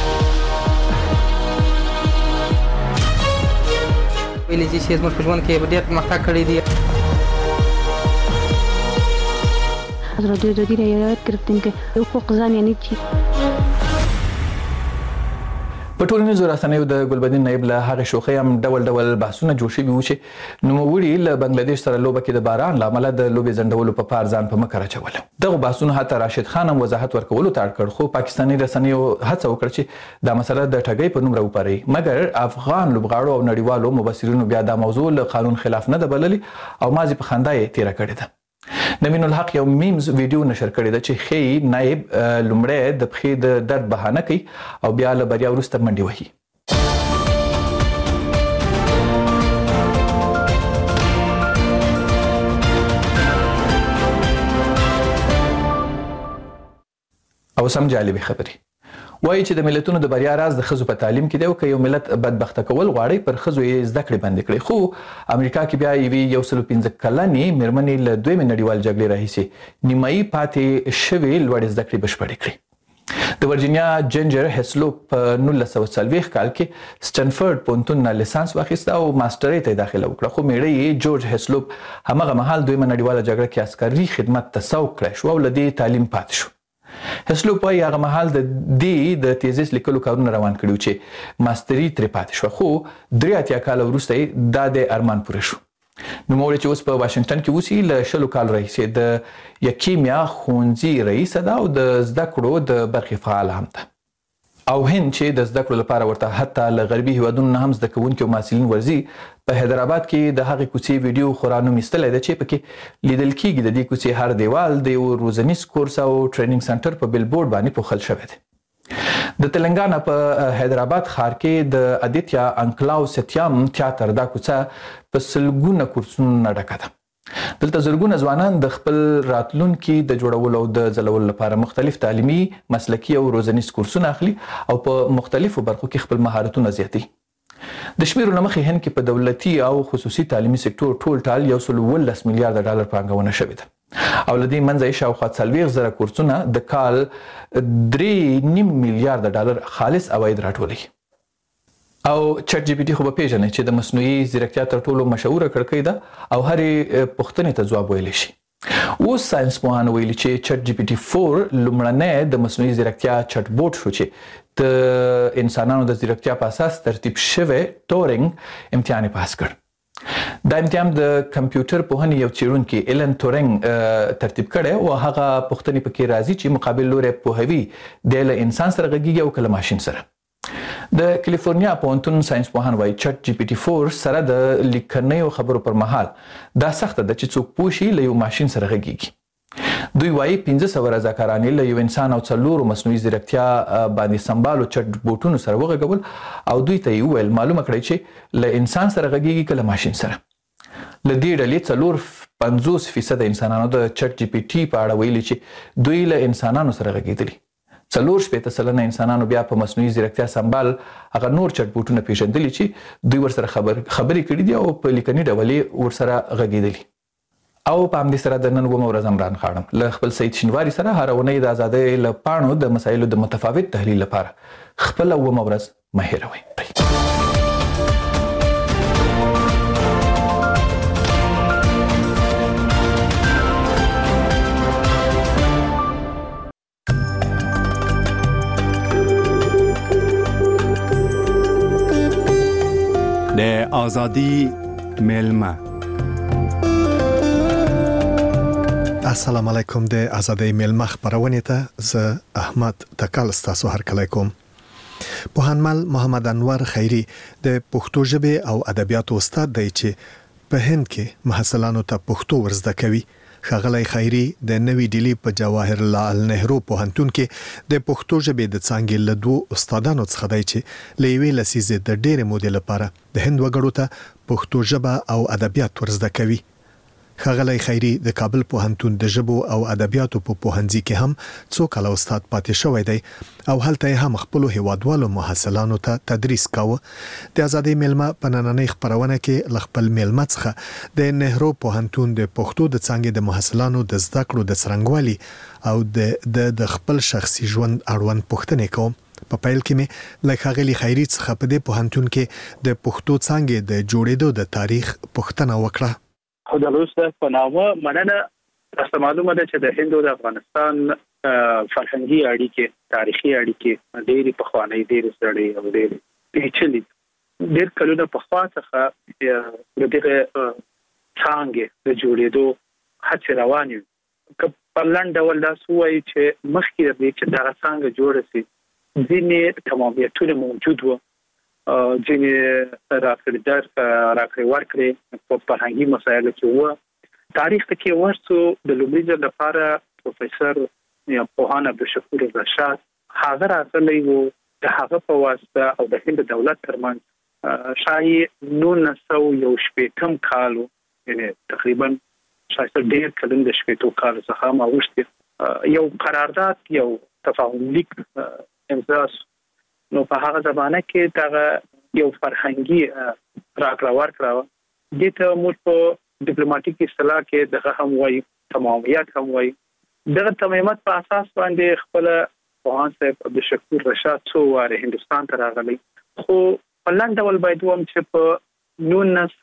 ویلي چې زموږ په ژوند کې ډېر پرمختګ کړی دی. حضرت دودی را یاد گرفتیم که حقوق زن یعنی چی. په ټولنیزو رسنیو د ګلبدین نایب له هغه شوخي هم ډول بحثونه جوړ شوي و چې نوموړي له بنگلاديش سره لوبه کې د باران له امله د لوبې ځنډولو په پار ځان په مکر اچول. دغه بحثونه حتی راشد خان هم وضاحت ورکولو ته اړ کړ، خو پاکستاني رسنیو هڅه وکړه چې دا مسله د ټګۍ په نوم راوپاري، مګر افغان لوبغاړو او نړیوالو مبصرینو بیا دا موضوع له قانون خلاف نه ده بللي او مازی په خندا یې تیره کړې ده. نوین الحق یو میمز ویډیو نشر کړی ده چې خی نائب لومړی د پښې د درد بهانه کوي او بیا له بریا وروسته منډې وهي. او سم جالبه خبري وایي چې د ملتونو د بریا راز د ښځو په تعلیم کې دی او که یو ملت بدبخته کول غواړي پر ښځو یې زده کړې بندې کړي. خو امریکا کې بیا یوې 115 کلنې مېرمنې له دویمې نړیوال جګړې راهیسې نیمایي پاتې شوې لوړې زده کړې بشپړې کړې. د ورجینیا جنجر هسلوپ په 1940 کال کې سټنفورډ پوهنتون نه لیسانس واخیسته او ماسټرۍ ته داخله وکړه، خو میړه یې جورج هسلوپ همغه مهال دویمه نړیواله جګړه کې عسکري خدمت ته سوق کړی شو او له دې تعلیم پاتې شو. هسلوپ وايي هغه مهال د تیزیس لیکلو کارونه روان کړي چې ماستري ترې پاتې شو، خو 83 کال وروسته دا د ارمان پوره شو. نوموړی چې اوس په واشنگټن کې اوسي له 10 کال راهیسې د کیمیا ښوونځي رئیس ده او د زده کړو د برخې فعال هم ده. او هند چې د زده کړو لپاره ورته حتی له غربي هیوادونو نه هم زده کوونکي او محصلین ورځي، په حیدرآباد کې د هغې کوڅې ویډیو خورا نوم ایستلی ده چې پکې لیدل کېږي د دې کوڅې هر دیوال د یو روزنیز کورس او ټریننګ سنټر په بیلبورډ باندې پوښل شوی دی. د تلنګانا په حیدرآباد ښار کې د ادیتیا انکلاو ستیام تیاتر دا کوڅه په سلګونه کورسونو نه ډکه ده. دلته زرګونه ځوانان د خپل راتلونکي د جوړولو او د ځلولو لپاره مختلف تعلیمي، مسلکي او روزنیز کورسونه اخلي او په مختلفو برخو کې خپل مهارتونه زیاتوي. د شمیرو له مخې هند کې په دولتي او خصوصي تعلیمي سکتور ټول ټال 117 میلیارډ ډالر پانګونه شوې ده او له دې منځه یې شاوخوا 40,000 کورسونه د کال 3.5 میلیارډ ډالر خالص عواید راټولوي. او چټ جی پی ټي خو به پیژنئ چې د مصنوعي ځیرکتیا تر ټولو مشهوره کړکۍ ده او هرې پوښتنې ته ځواب ویلی شي. اوس ساينس پوهانو ویلي چې چټ جی پی ټي 4 لومړنی د مصنوعي ځیرکتیا چټ بوټ شو چې د انسانانو د ځیرکتیا په اساس ترتیب شوی ټورینګ امتحان یې پاس کړ. دا امتحان د کمپیوټر پوهنې یو څېړونکي ایلن تورینګ ترتیب کړی او هغه پوښتنې پکې راځي چې مقابل لوری پوهوي دی له انسان سره غږیږي او که له ماشین سره. د کالیفورنیا پوهنتون ساينس پوهان وایي چټ جی پی ټي 4 سره د لیکنیو خبرو پر مهال دا سخته ده چې څوک پوه شي له یو ماشین سره غږیږي. دوی وایي 1500 رضاکارانې له یو انسان او 4 مصنوعي ځیرکتیا باندې سمبالو چټ بوټونو سره وغږول او دوی ته یې وویل معلومه کړئ چې له انسان سره غږیږي که له ماشین سره. له دې ډلې 50% انسانانو د چټ جی پی ټي په اړه ویلي چې دوی له انسانانو سره غږیدلي. 40% انسانانو بیا په مصنوعي ځیرکتیا سمبال هغه نور چټ بوټونه پیژندلي چې دوی ورسره خبرې کړي دي او په لیکني ډول یې ورسره غږیدلي. او په همدې سره د نن ومه ورځ عمران خاړم له خپل سید شینواري سره هره اونۍ د ازادۍ له پاڼو د مسایلو د متفاوت تحلیل لپاره خپله ومه ورځ مه هېروئ. د ازادي میلمه. السلام علیکم. د ازادي میلمه خبرونه ته زه احمد تکل ستاسو هرکلی کوم. پوهنمل محمد انور خیری د پښتو ژبې او ادبیاتو استاد دی چې په هند کې محصلانو ته پښتو ورزده کوي. ښاغلی خیری د نوې ډیلی په جواهر لال نهرو پوهنتون کې د پښتو ژبې د څانګې له 2 استادانو څخه دی چې له یوې لسیزې د ډېرې مودې لپاره د هند وګړو ته پښتو ژبه او ادبیات ورزده کوي. ښاغلی خیری د کابل پوهنتون د ژبو او ادبیاتو په پوهنځي کې هم څو کاله استاد پاتې شوی دی او هلته یې هم خپلو هیوادوالو محصلانو ته تدریس کاوه. د ازادۍ میلمه په نننۍ خپرونه کې له خپل میلمه څخه د نهرو پوهنتون د پښتو د څانګې د محصلانو د زده کړو د څرنګوالي او د خپل شخصي ژوند اړوند پوښتنې کوم. په پیل کې مې له ښاغلي خیری څخه په دې پوهنتون کې د پښتو څانګې د جوړېدو د تاریخ پوښتنه وکړه. خو د روسته په نامه مننه تاسو معلومه ده چې د هند او د افغانستان فرهنګي اړیکې تاریخي اړیکې ډېری پخوانۍ ډېری سړې او ډېری پیچلې ډېر کلونه په خوا څخه د دغه څنګه د جوړېدو هڅې روانې وي په لاندې ډول دا سوی چې مخکې د چې دا څنګه جوړ شي ځینې تمامیتونه موجود وو ځینې راکړې ورکړې په فرهنګي مسایلو کې وو تاریخ کې ورسو د لومړي ځل لپاره پروفیسور یا پوهان عبدالشکور رشاد هغه راغلی وو د هغه په واسطه او د هند دولت ترمنځ شایي 1918 کالو یعنی تقریبا شایسته ډېر کلن د شپېتو کالو څخه ما وشته یو قرارداد یو تفاهم لیک امضا نو په هغه زمانه کې دا یو فرهنګي راکړه ورکړه د ته موږ په ډیپلوماټیک اصطلاح کې دغه هم وایي تمامیت هم وایي دغه تمامیت په اساس باندې خپل پوهان صاحب عبدالشکور رشاد څو واره هندستان ته راغلی خو په لاندې ډول باید وم چې په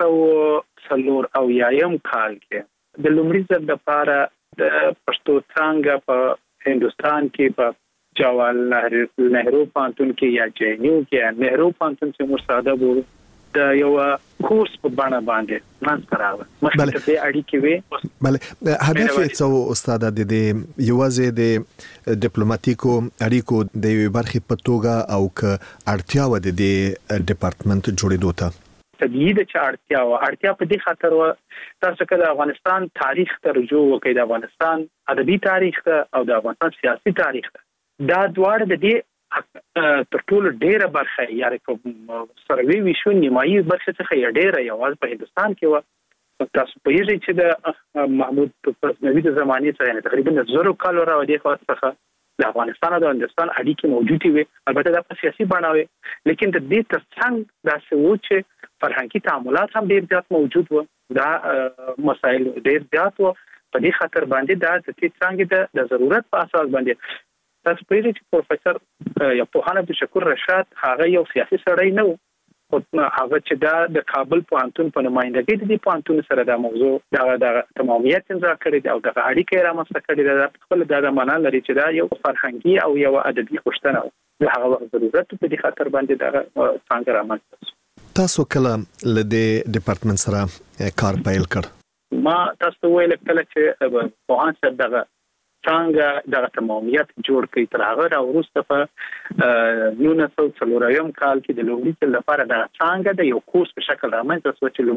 1940 کال کې د لومړي ځل لپاره د پښتو څنګه په هندستان کې په جواهرلال نهرو پانتون کې یا جینیو کې نهرو پانتون چې مرساده وو د یو کورس په بڼه باندې منځ راغله مخکې ته اړیکې وي بله هدف څه استاد د دې یوازې د ډیپلوماټیکو اړیکو د یوې برخې په توګه او ک اړتیا و د دې ډپارټمنټ جوړېدو ته طبيعي د اړتیا په دې خاطر و تاسو کله افغانستان تاریخ ته رجوع وکړئ د افغانستان ادبي تاریخ او د افغانستان سیاسي تاریخ دا دواړه د دې تر ټولو ډیره برخه یاره کوم سروي وشو نیمایي برخه څخه ډیره یوازې په هندستان کې و تاسو په یوه چې د محمود غزنوي د زمانې څخه تقریبا 0 کال راوړي خو څخه د افغانستان او د هندستان اړیکې موجودې وي البته د سیاسي بڼه وي لیکن د دې ترڅنګ دا څه و چې فرهنګي تعاملات هم ډیر زیات موجود و دا مسایل ډیر زیات و په دې خاطر باندې دا د څنګه د ضرورت په اساس باندې تاسو په دې چې پروفیسور یا پوهان عبدالشکور رشاد هغه یو سیاسي سړی نه و هغه چې دا د کابل پوهنتون په نمائندګۍ د دې پوهنتون سره د موضوع د تمامیت امضا کړی او د اړیکې رامنځته کړی د خپل د معنا لري چې دا یو فرهنګي او یو ادبي غوښتنه ده هغه وخت ضرورت په دې خاطر باندې دا څنګه رامنځته تاسو کله ل دې ډپارټمنټ سره کار پیل کړ ما تاسو ویل کله چې پوهان سره دغه څنګه د تمامیت جوړ کړي تر هغه او وروسته په 1940 کال کې د لومړي ځل لپاره د څنګه د یو کورس په شکل رامنځته شو چې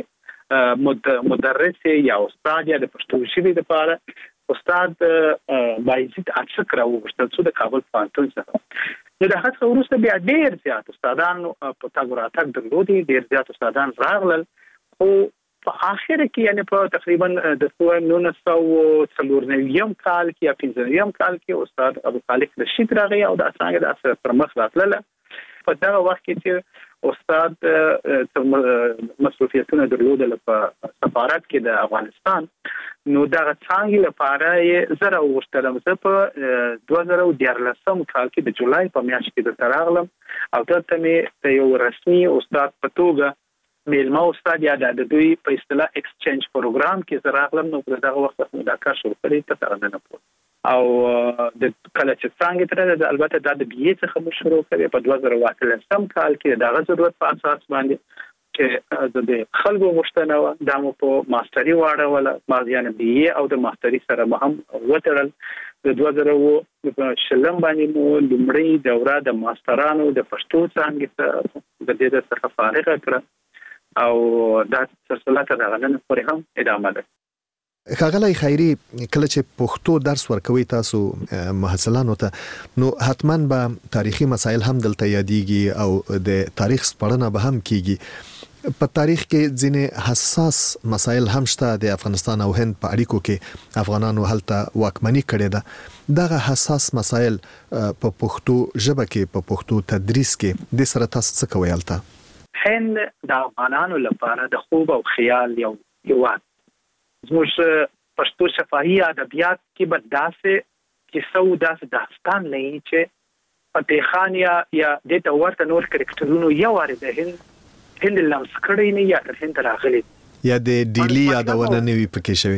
لومړنی مدرس یا استاد یا د پښتو ژبې لپاره استاد بایزید اڅک راوړل شو د کابل پوهنتون څخه نو د هڅه وروسته بیا ډیر زیات استادان په تاسو راتګ درلودي ډیر زیات استادان راغلل خو په اخر کې یعنی په تقریبا د 1940 کال کې یا 50 کال کې استاد ابو خالق رشید راغی او د څنګه د اثر پر مخ راتلل په دا وخت کې چې استاد مسؤلیتونه درلودل په سفارت کې د افغانستان نو دا څنګه لپاره زره وشتلم زه په 2014 کال کې د جولای په میاشت کې د تراغلم او دلته مې یو رسمي استاد په توګه میلمه استاد یا د دوی په اصطلاح ایکسچینج پروګرام کې زراغلم نو په دغه وخت کې دا کار شروع کړی ته څنګه نه پوه او د کله چې څنګه تر البته د بي اي څخه شروع کړی په 2013 کال کې د ضرورت په اساس باندې چې د خلکو غوښتنه و د مو په ماستري واړول ما یعنی بي اي او د ماستري سره هم وترل د 2000 باندې مو لومړی دوره د ماسترانو د پښتو څنګه د دې څخه فارغ کړه او دا سلسله تر نن پورې هم ادامه ده. ښاغلی خیري کله چې پښتو درس ورکوي تاسو محصلانو ته نو حتما به تاریخي مسایل هم دلته یادېږي او د تاریخ سپړنه به هم کیږي په تاریخ کې ځینې حساس مسایل هم شته د افغانستان او هند په اړیکو کې افغانانو هلته واکمني کړې ده دغه حساس مسایل په پښتو ژبه کې په پښتو تدریس کې د سره تاسو څه کوي هلته هند د افغانانو لپاره د خوب او خیال یو هیواد زموږ پښتو شفاهي ادبیات کې به داسې کیسو داسې داستان لري چې فتح خان یا د تورته نور کرکټرونو یو واره د هند لمس کړی نه یا تر هند راغلی یا د ډیلی یادونه نوي پکې شوی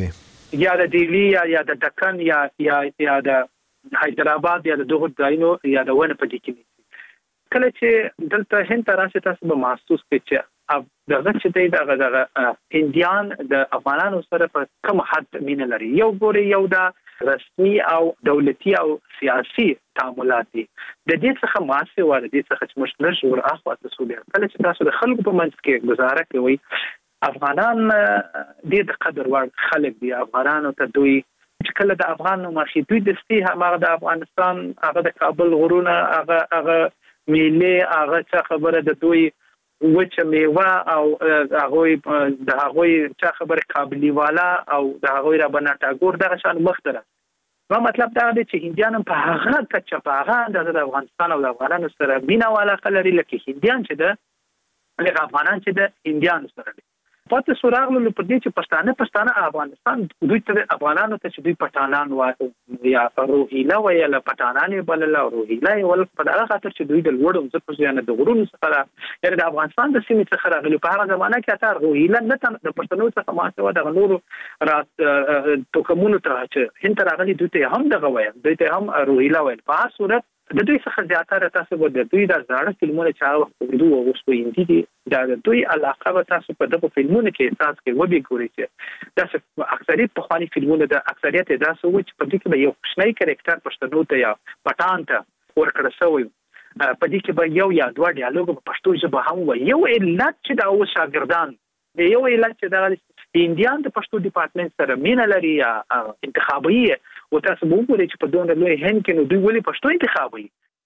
یا د ډیلی یا د دکن یا د حیدرآباد یا د دغه ځایونو یا د ونه په دې کې کله چې دلته هند ته راشي تاسو به محسوس کړئ چې دغه چې د هندیان د افغانانو سره په کوم حد مینه لري. یو ګوري یو د رسمي او دولتي او سیاسي تعاملات دي. د دې څخه ماسه و د دې څخه چې مشترک ور اخوا تاسو به کله چې تاسو د خلکو په منځ کې گزاره کوي افغانان د قدر وړ خلک دي. افغانانو ته دوی چې کله د افغان مخې دوی د ستی هغه د افغانستان هغه د کابل غرونه هغه میله هغه څه خبره د دوی وچه میوه او هغه د هغه څه خبره قابلی والا او د هغه ربنا ټاګور دغه شان مختره. نو مطلب دا دی چې هندیان په هغه کچه په هغه د افغانستان او د افغانانو سره مینا والا لري لکه هندیان چې د افغانان چې د هندیانو سره دي. پاتې سوراغلو په دې چې پښتانه افغانستان دوی ته افغانانو ته چې دوی پټانان وایي یا روهیلا وایي له پټانانې بل له روهیلا ول په هغه خاطر چې دوی د لوړو ځکه یعنی د غرونو څخه یعنی د افغانستان د سیمې څخه راغلي په هغه زمانه کې اته روهیلا نه د پښتنو څخه ماسه د نورو رات توکمونو ته چې هند راغلي دوی ته هم دغه وایي دوی ته هم روهیلا وایي. په هر صورت د دوی څخه زیاتره تاسو د دوی د زړه فلمونه چې هغه دوی اوسو هندي دي دا د دوی علاقه به تاسو په دغه فلمونو کې احساس کې وبې ګورئ چې دا اکثریت په خواني فلمونه د اکثریت دا سو چې په دې کې به یو شنای کریکټر پښتنو ته یا پټان ته ورکړل شوی په دې کې به یو یا دوه ډیالوګ په پښتو ژبه هم وي. یو علت چې دا او شاګردان یو علت چې دا هندیان د پښتو ډپارټمنټ سره مینه لري یا انتخابي او تاسو وګورئ چې په دونه لوی هند کې نو دوی ولې پښتو انتخابي.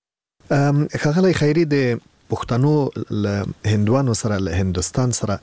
خغلی خیری د پښتنو له هندوانو سره له هندستان سره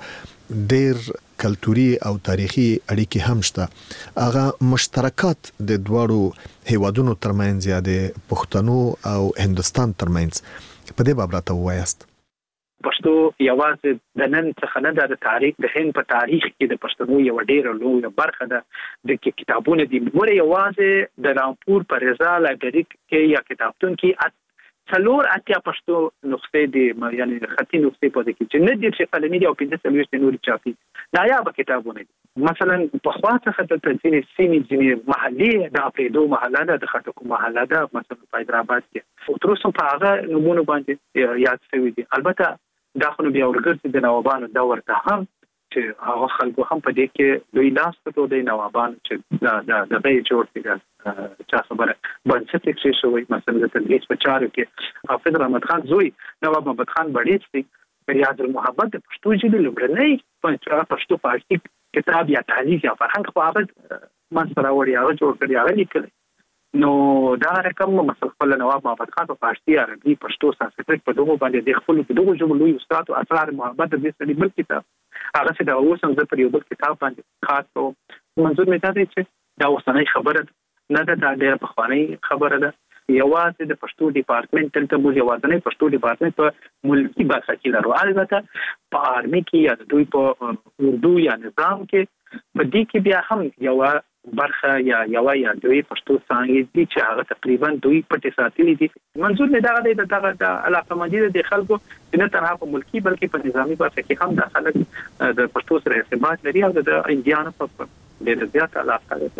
ډیر کلتوري او تاریخي اړیکې هم شته. هغه مشترکات د دواړو هیوادونو ترمنځ یا د پښتنو او هندستان ترمنځ په دې باب راته وایاست. پښتو یوازې د نن څخه نه د تاریخ د هند په تاریخ کې د پښتنو یو ډېر لوی برخه ده. د کتابونو دی ګوره یوازې د رامپور په رضا لایبرری کې یا کتابتون کې څلور اتیا پښتو نسخې دي یعنی خطي نسخې په دې کې چې نه دي چې قلمي دي او 15 نور چاپي نایاب کتابونه دي. مثلا په خواته خطر تنظیم سیمې ځینې محلي د اپریدو محله ده د خټکو محله ده مثلا په حیدرآباد کې او تر اوسه په هغه نمونه باندې یاد شوی دي. البته دا خو بیا ورګرځي د نوابانو دور ته هم چې هغه خلکو هم په دې کې دوی لاس په دوی نوابان چې د غي جوړ کړي چا خبره بنسټ کې شوی مثلا د تدریس په چارو کې حافظ رحمت خان زوی نواب محمد خان بړیڅ دی ریاض المحبت د پښتو ژبې لومړنی پښتو فارسي کتاب یا تعلیف یا فرهنګ په هغه منځ راوړی هغه جوړ کړی هغه لیکلی. نو دا رقم مثلا خپل نواب محمد خان په فارسي عربي پښتو سانسکریت په دغه باندې د خپل په دغه ژبه لوی استاد او اسرار محبت د دې بل کتاب هغه چې دا اوسم د پریو بل کتاب باندې خاص او منظور مې دا دی چې دا اوسنۍ خبره نه ده دا ډېر پخوانی خبره ده. یوازې د پښتو ډپارټمنټ تلته موږ یوازې پښتو ډپارټمنټ په ملکی برخه کې لرو. البته په آرمي کې یا دوی په اردو یا نظام کې په دې کې بیا هم یو برخه یا دوی پښتو څنګه دي چې هغه تقریبا دوی پټه ساتلې دي. منظور مې دا دی دغه علاقه مندي د خلکو نه تنها په ملکی بلکې په نظامی برخه کې هم د خلک د پښتو سره ارتباط لري او د انډیانو په ډېر زیات علاقه د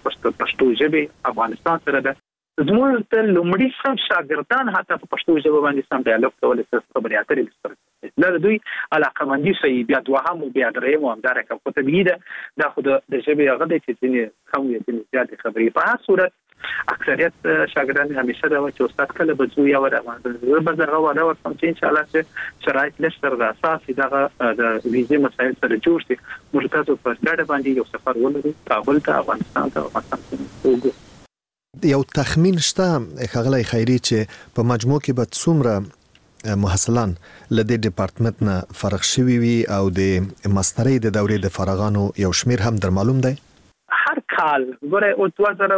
پښتو ژبې افغانستان سره ده. زموږ ته لومړی سم شاګردان حتی په پښتو ژبه باندې سم ډایالوګ کولای شي خبرې اترې وکړي. دا دوی علاقه مندي شي بیا دوهم او بیا دریم او همدارنګه په طبيعي ده دا خو د ژبې هغه د چې کم وي چې زیات خبرې. په هر صورت اکثریت شاګردان همیشه دا چې استاد کله به زوی او د بازار غواړي ورته چې ان شاء الله چې شرایط لسر د اساسي دغه د ویزې مسایل سره جوړ شي موږ تاسو په ډېر باندې یو سفر ولرو کابل ته افغانستان ته وګورو. یو تخمین شته خغلی خیری چې په مجموع کې به څومره محصلان له دې ډپارټمنټ نه فارغ شوي وي او د ماسترۍ د دورې د فارغانو یو شمیر هم در معلوم دی؟ هر کال ګوره او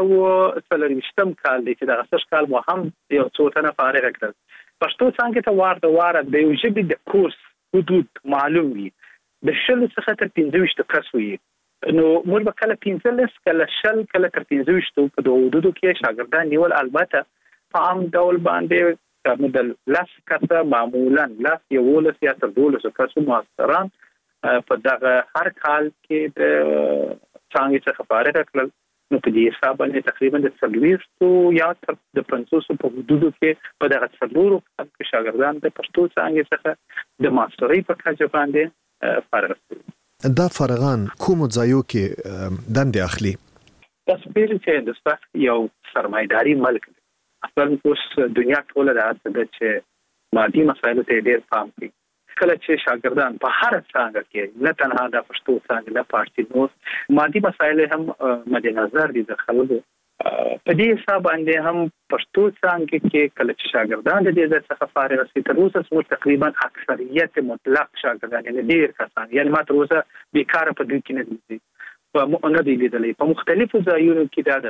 2023 کال دی چې د غسش کال مو هم یو څو تنه فارغ کړل. پښتو څنګه ته واره د یو ژبې د کورس حدود معلوم وي د شل څخه تر 15 کس وي. نو موږ به کله 15 کله شل کله تر 15 په دوه حدودو کې شاګردان نیول. البته په عام ډول باندې مدل لاس کسه معمولا لاس یو لس یا تر 12 کسو ماستران په دغه هر کال کې د څنګه څخه فارغ کړل نو په دې حساب باندې تقریبا د 40 یا د 500 په حدودو کې په دغه څلورو کې شاګردان د پښتو څنګه څخه د ماسترۍ په کچه باندې فارغ شول. دا فارغان کوم ځایو کې دندې اخلي؟ تاسو پیل چې هندوستان یو سرمایداري ملک دی. اصلا اوس دنیا ټوله راځي چې مادي مسایلو ته ډېر پام کوي. کله چې شاګردان په هر څانګه کې نه تنها د پښتو څانګه نه پارتي نو مادي مسایل هم مد نظر دي د خلکو په دې حساب باندې هم پښتو څانګه کې کله چې شاګردان د دې څخه فارغ شي تر اوسه سمو تقریبا اکثریت مطلق شاګردان یعنی ډېر کسان یعنی ما تر اوسه بیکاره په دوی کې نه دي په نه دي لیدلې په مختلفو ځایونو کې دا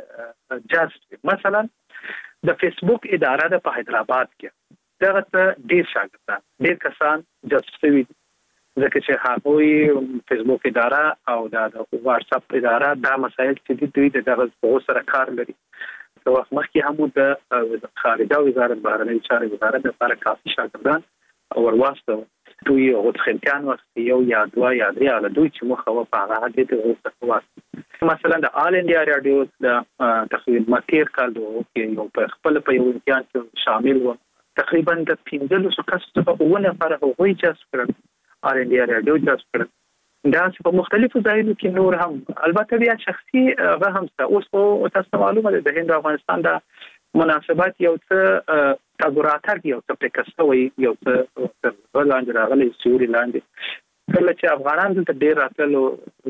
د جاست مثلا د فیسبوک اداره د په حیدرآباد کې دغه ډېر شاګردان ډېر کسان جذب شوي ځکه چې هغوی فیسبوک اداره او د واتس اپ اداره دا مسایل چې دوی دغه سره کار لري. د وخت مخکې هم د خارجه وزارت بهرنۍ چارې وزارت لپاره کافي شاګردان ورواستو دوی غوښتنکان وخت یو یا دوه یا درې علي دوی چې مخه په هغه کې د واسطه مثلا د آل انډیا رادیو د تقریبا ماتیر کال کې یو په خپل په یو امتحان کې شامل و تقریبا د 15 کسو په ونه فرق وغوي جذب کړل آل انډیا رادیو جذب کړل دا په مختلفو ځایونو کې نور هم البته بیا شخصي هغه هم اوس په تاسو معلومه ده د هند افغانستان د مناسبات یو څه تګوراتر یو څه پکستوي یو څه لاندې راغلي سوري لاندې کله چې افغانان ته ډېر راتلو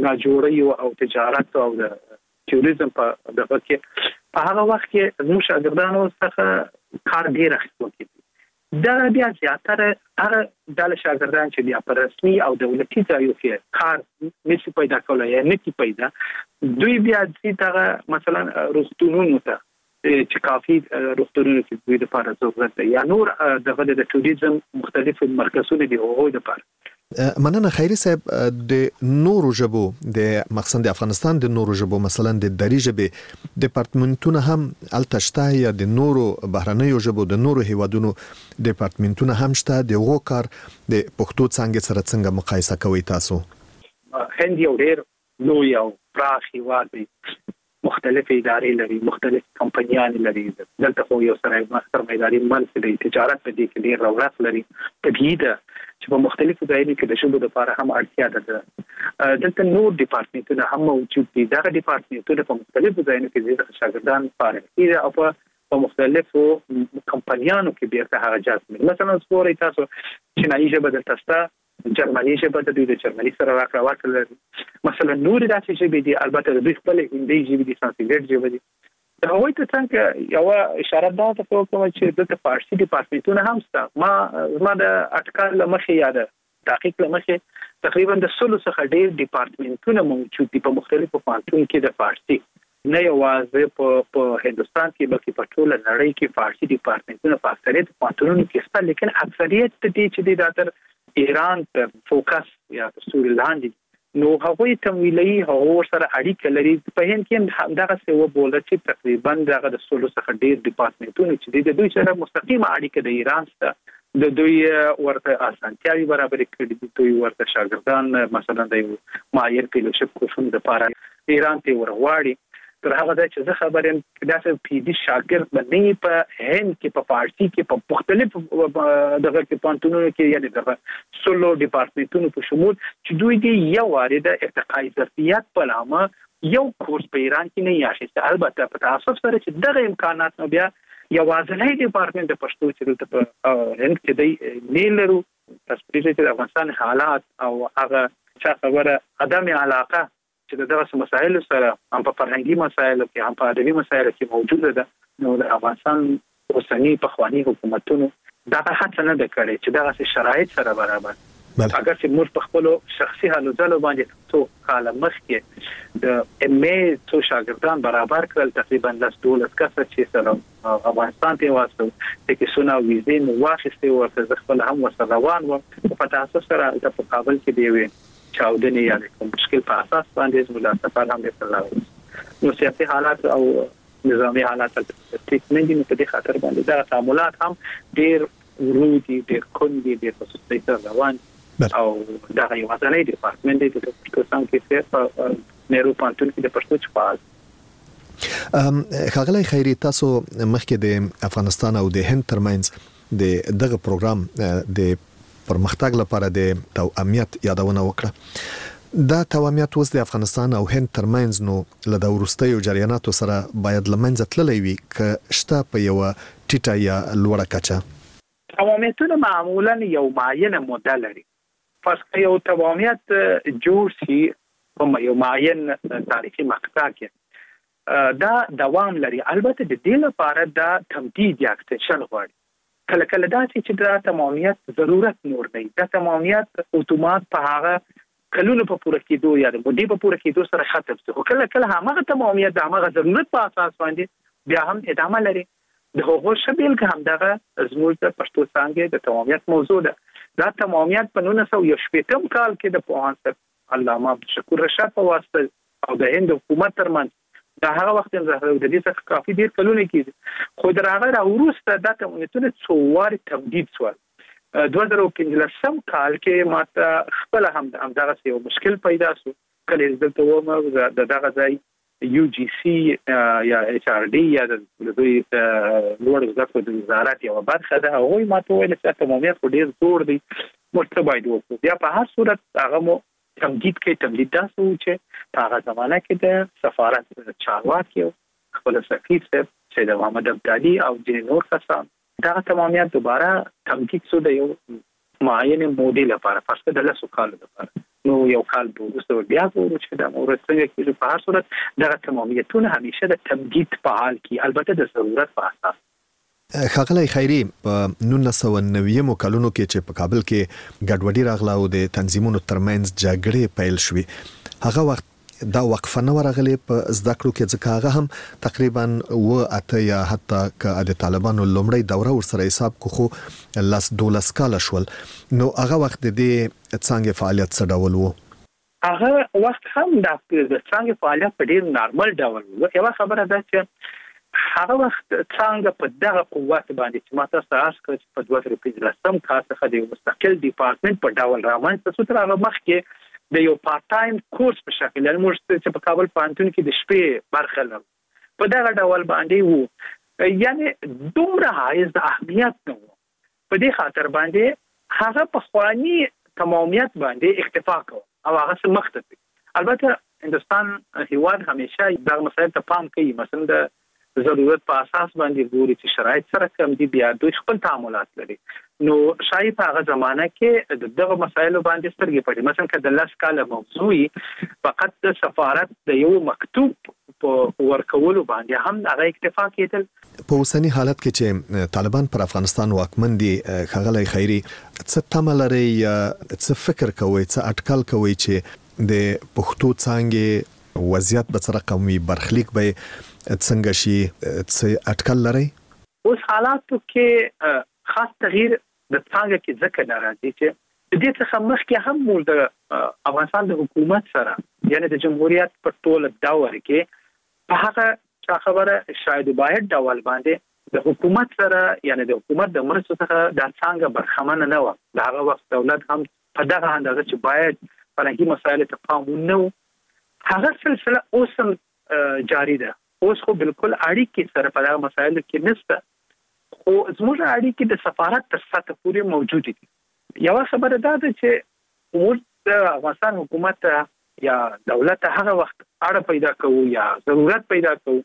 ناجوړي او تجارت او د ټوریزم په دغه کې په هغه وخت کې زموږ شاګردانو څخه کار ډېر اخیستل کېږي دا بیا زیاتره هغه د شاګردان چې بیا په رسمي او دولتي ځایو کې کار نشي پیدا کولای یا نه کی پیدا دوی بیا چې مثلا روغتونونو ته چې کافي روغتونونو کې دوی د لپاره ضرورت دی یا نور دغه د ټوریزم مختلف مرکزونه دي هغوی د لپاره. مننه خیری صاحب د نورو ژبو د مقصد د افغانستان د نورو ژبو مثلا د دری ژبې ډپارټمنټونه هم التشته یا د نورو بهرنیو ژبو د نورو هیوادونو ډپارټمنټونه هم شته د غو کار د پښتو څنګه سره څنګه مقایسه کوي تاسو؟ هند یو ډېر لوی او پراخ هیواد دی مختلف ادارې لري مختلف کمپنیان لري دلته خو یو سرمایداري ملک دی تجارت په دې کې ډېر رونق لري طبیعي ده چې په مختلفو ځایونو کې د ژبو لپاره هم اړتیا ده دلته نور ډپارټمنټونه هم موجود دي دغه ډپارټمنټونه په مختلفو ځایونو کې د شاګردان فارغ دي او په مختلفو کمپنیانو کې بیرته هغه جذب مثلا سپوري تاسو چینایي ژبه دلته شته جرمني ژبه د دوی د جرمني سره راکړه ورکړل مثلا نور داسې ژبې دي البته د دوی خپل هندي ژبې دي سانسکریټ ژبه دي دا هغوی ته څنګه یو اشاره ده ته کوم چې د فارسي ډپارټمنټونه هم شته ما د اټکل مخې یاد تحقیق لمخې تقریبا د 16 څخه ډېر ډپارټمنټونه موجود دي په مختلفو پوهنتونونو کې د فارسي نه یوازې په هندوستان کې بلکې په ټوله نړۍ کې فارسي ډپارټمنټونه په اکثریت پوهنتونونو کې شته لیکن اکثریت دې چې د تر ایران ته فوکس یا سوري لاندې نو هغوی تمویلي هغو سره اړیکه لري په هند کې دغه څه وبوله چې تقریبا دغه د 16 څخه ډېر ډپارټمنټونه چې د دوی سره مستقیمه اړیکه د ایران سره د دوی ورته اسانتیاوي برابر کړي دي دوی ورته شاګردان مثلا د ماهر فیلوشپ کورسونو لپاره ایران ته ورغواړي تر هغه ځای چې زه خبر یم دا چې پی ډي شاګرد باندې په هند کې په فارسي کې په مختلف دغه کې پانتونونو کې یعنی دغه سولو ډپارټمنټونو په شمول چې دوی دې یو وارده ارتقای ظرفیت په نامه یو کورس په ایران کې نه یاشي البته په تاسو سره چې دغه امکانات نو بیا یوازې ډپارټمنټ د پښتو چې د هند کې دی نه لرو تاسو چې د افغانستان حالات او هغه څه خبره عدم علاقه چې دغه مسایل سره هم په فرهنګي مسایلو کې هم په ادبي مسایلو کې موجوده ده نو د افغانستان اوسنی پخوانی حکومتونو دا هڅه نه ده کړې چې دغه شرایط سره برابر اگر چې موږ په خپل شخصي حالو ځلو باندې څو کال مخکې د ام ای څو شاګردان برابر کړل تقریبا 12 کسه چې سره افغانستان ته واسطه د کیسونه ویزې نو واخیستې ورته خپل هم وسره روان و په تاسو سره د کابل کې دی وی چاودنې یا کوم مشکل په اساس باندې ملاتړ هم وکړل نو سیاسي حالات او نظامی حالات ټیک نه دي په دې خاطر باندې دا تعاملات هم ډېر ورودي ډېر کوندي ډېر په سیستم روان او دا یو ځانګړی ډپارټمنټ دی چې تاسو کې په نهرو پوهنتون کې د پښتو فعال. خاغلی خیری تاسو مخکې د افغانستان او د هند ترمنځ د دغه پروګرام د پرمختګ لپاره د توأمیت یادونه وکړه. دا توأمیت اوس د افغانستان او هند ترمنځ نو له د وروستیو جریاناتو سره باید لمنځه تللی وي که شته په یو ټیټه یا لوړه کچه. توأمیتونه معمولا یو معینه موده لري. فرض کړئ یو توأمیت جوړ شي په یو معین تاریخي مقطع کې دا دوام لري. البته د دې لپاره دا تمدید یا اکستنشن غواړي. کله کله دا چې دا تمامیت ضرورت نور دی. دا تمامیت اتومات په هغه کلونو په پوره کېدو یا د مودې په پوره کېدو سره ختم شي. خو کله کله هغه تمامیت د هغه ضرورت په اساس باندې بیا هم ادامه لري. د هغو شبیل که هم دغه زموږ د پښتو څانګې د تمامیت موضوع ده. دا تمامیت په 1918 کال کې د پوهاند صاحب علامه عبدالشکور رشاد په واسطه او د هند حکومت ترمنځ دا هغه وخت د دې څخه کافي ډیر کلونه کېږي. خو د هغه وروسته دا تمامیتونه څو واري تمدید شول. 2015 کال کې ماته خپل هم دغه یو مشکل پیدا شو. کله دلته ومه د دغه ځای UGC یا HRD یا د دوی لوړ زده کړو د وزارت یو برخه ده. هغوی ماته ویل چې تمامیت خو ډیر زور دی موږ باید وکړو. بیا په هر صورت هغه مو تمدید داسې و چې په هغه زمانه کې د سفارت چارواکي خپل سفیر صاحب سید محمد ابدالي او ځینې نور کسان دغه تمامیت دوباره تمدید شو د یو معین مودې لپاره. فرض کړئ د 10 کالو لپاره. نو یو کال وروسته بیا ګورو چې دا مورد څنګه کېږي. په هر صورت دغه تمامیتونه همیشه د تمدید په حال کې البته د ضرورت په اساس. خاغلی خیری په 1990 کلونو کې چې په کابل کې ګډوډي راغله او د تنظیمونو ترمنځ جګړې پیل شوې هغه وخت دا وقفه نه ورغلې په زده کړو کې ځکه هغه هم تقریبا اته یا حتی که د طالبانو لومړی دوره ورسره حساب کو خو 12 کاله شول. نو هغه وخت د دې څنګه فعالیت څه ډول وو؟ هغه وخت هم د څنګه فعالیت په ډیر نارمل ډول وو. یو خبره ده چې هغه وخت څنګه په دغه قوت باندې چې ماته ساس کړ په 2015 کال څخه د مستقل ډپارټمنټ په ډول رامنځته شو. تر هغه مخکې د یو پارت ټایم کورس په شکل یعنی موږ چې په کابل پوهنتون کې د شپې برخه لرو په دغه ډول باندې وو. یعنی دومره حایز د اهمیت نه وو. په دې خاطر باندې هغه په خواني تمامیت باندې اکتفا کوي او هغه څه مخته دي. البته هندستان هیواد همیشه دغه مسایل ته پام کوي. مثلا د ضرورت په اساس باندې ګوري چې شرایط سره کم دي بیا دوی خپل تعاملات لري. نو شاید په هغه زمانه کې دغه مسایلو باندې سترګې پټي. مثلا که د 10 کاله موضوعي فقط د سفارت د یو مکتوب په ورکولو باندې هم هغه اکتفا کېدل. په اوسنی حالت کې چې طالبان پر افغانستان واکمن دي خاغلی خیری څه تمه لري یا څه فکر کوي څه اټکل کوي چې د پښتو څانګې وضعیت به څه رقم وي برخلیک به څنګه شي څه اټکل لري؟ اوس حالاتو کې خاص تغییر د څنګه کې ځکه ناراضي چې د دې څخه مخکې هم موږ د افغانستان د حکومت سره یعنی د جمهوریت په ټول دور کې په هغه خبره شاید باید ډول باندې د حکومت سره یعنی د حکومت د مرستو څخه د څنګه برخمن نه و. د هغه وخت دولت هم په دغه اندازه چې باید فرهنګي مسایل ته پام ونه هغه سلسله اوس جاری ده. اوس خو بالکل اړیکې سره په دغه مسایلو کې نشته. خو زموږ اړیکې د سفارت تر سطح پورې موجود دي. یو خبره دا ده چې موږ د افغانستان حکومت یا دولت هغه وخت اړه پیدا کوو یا ضرورت پیدا کوو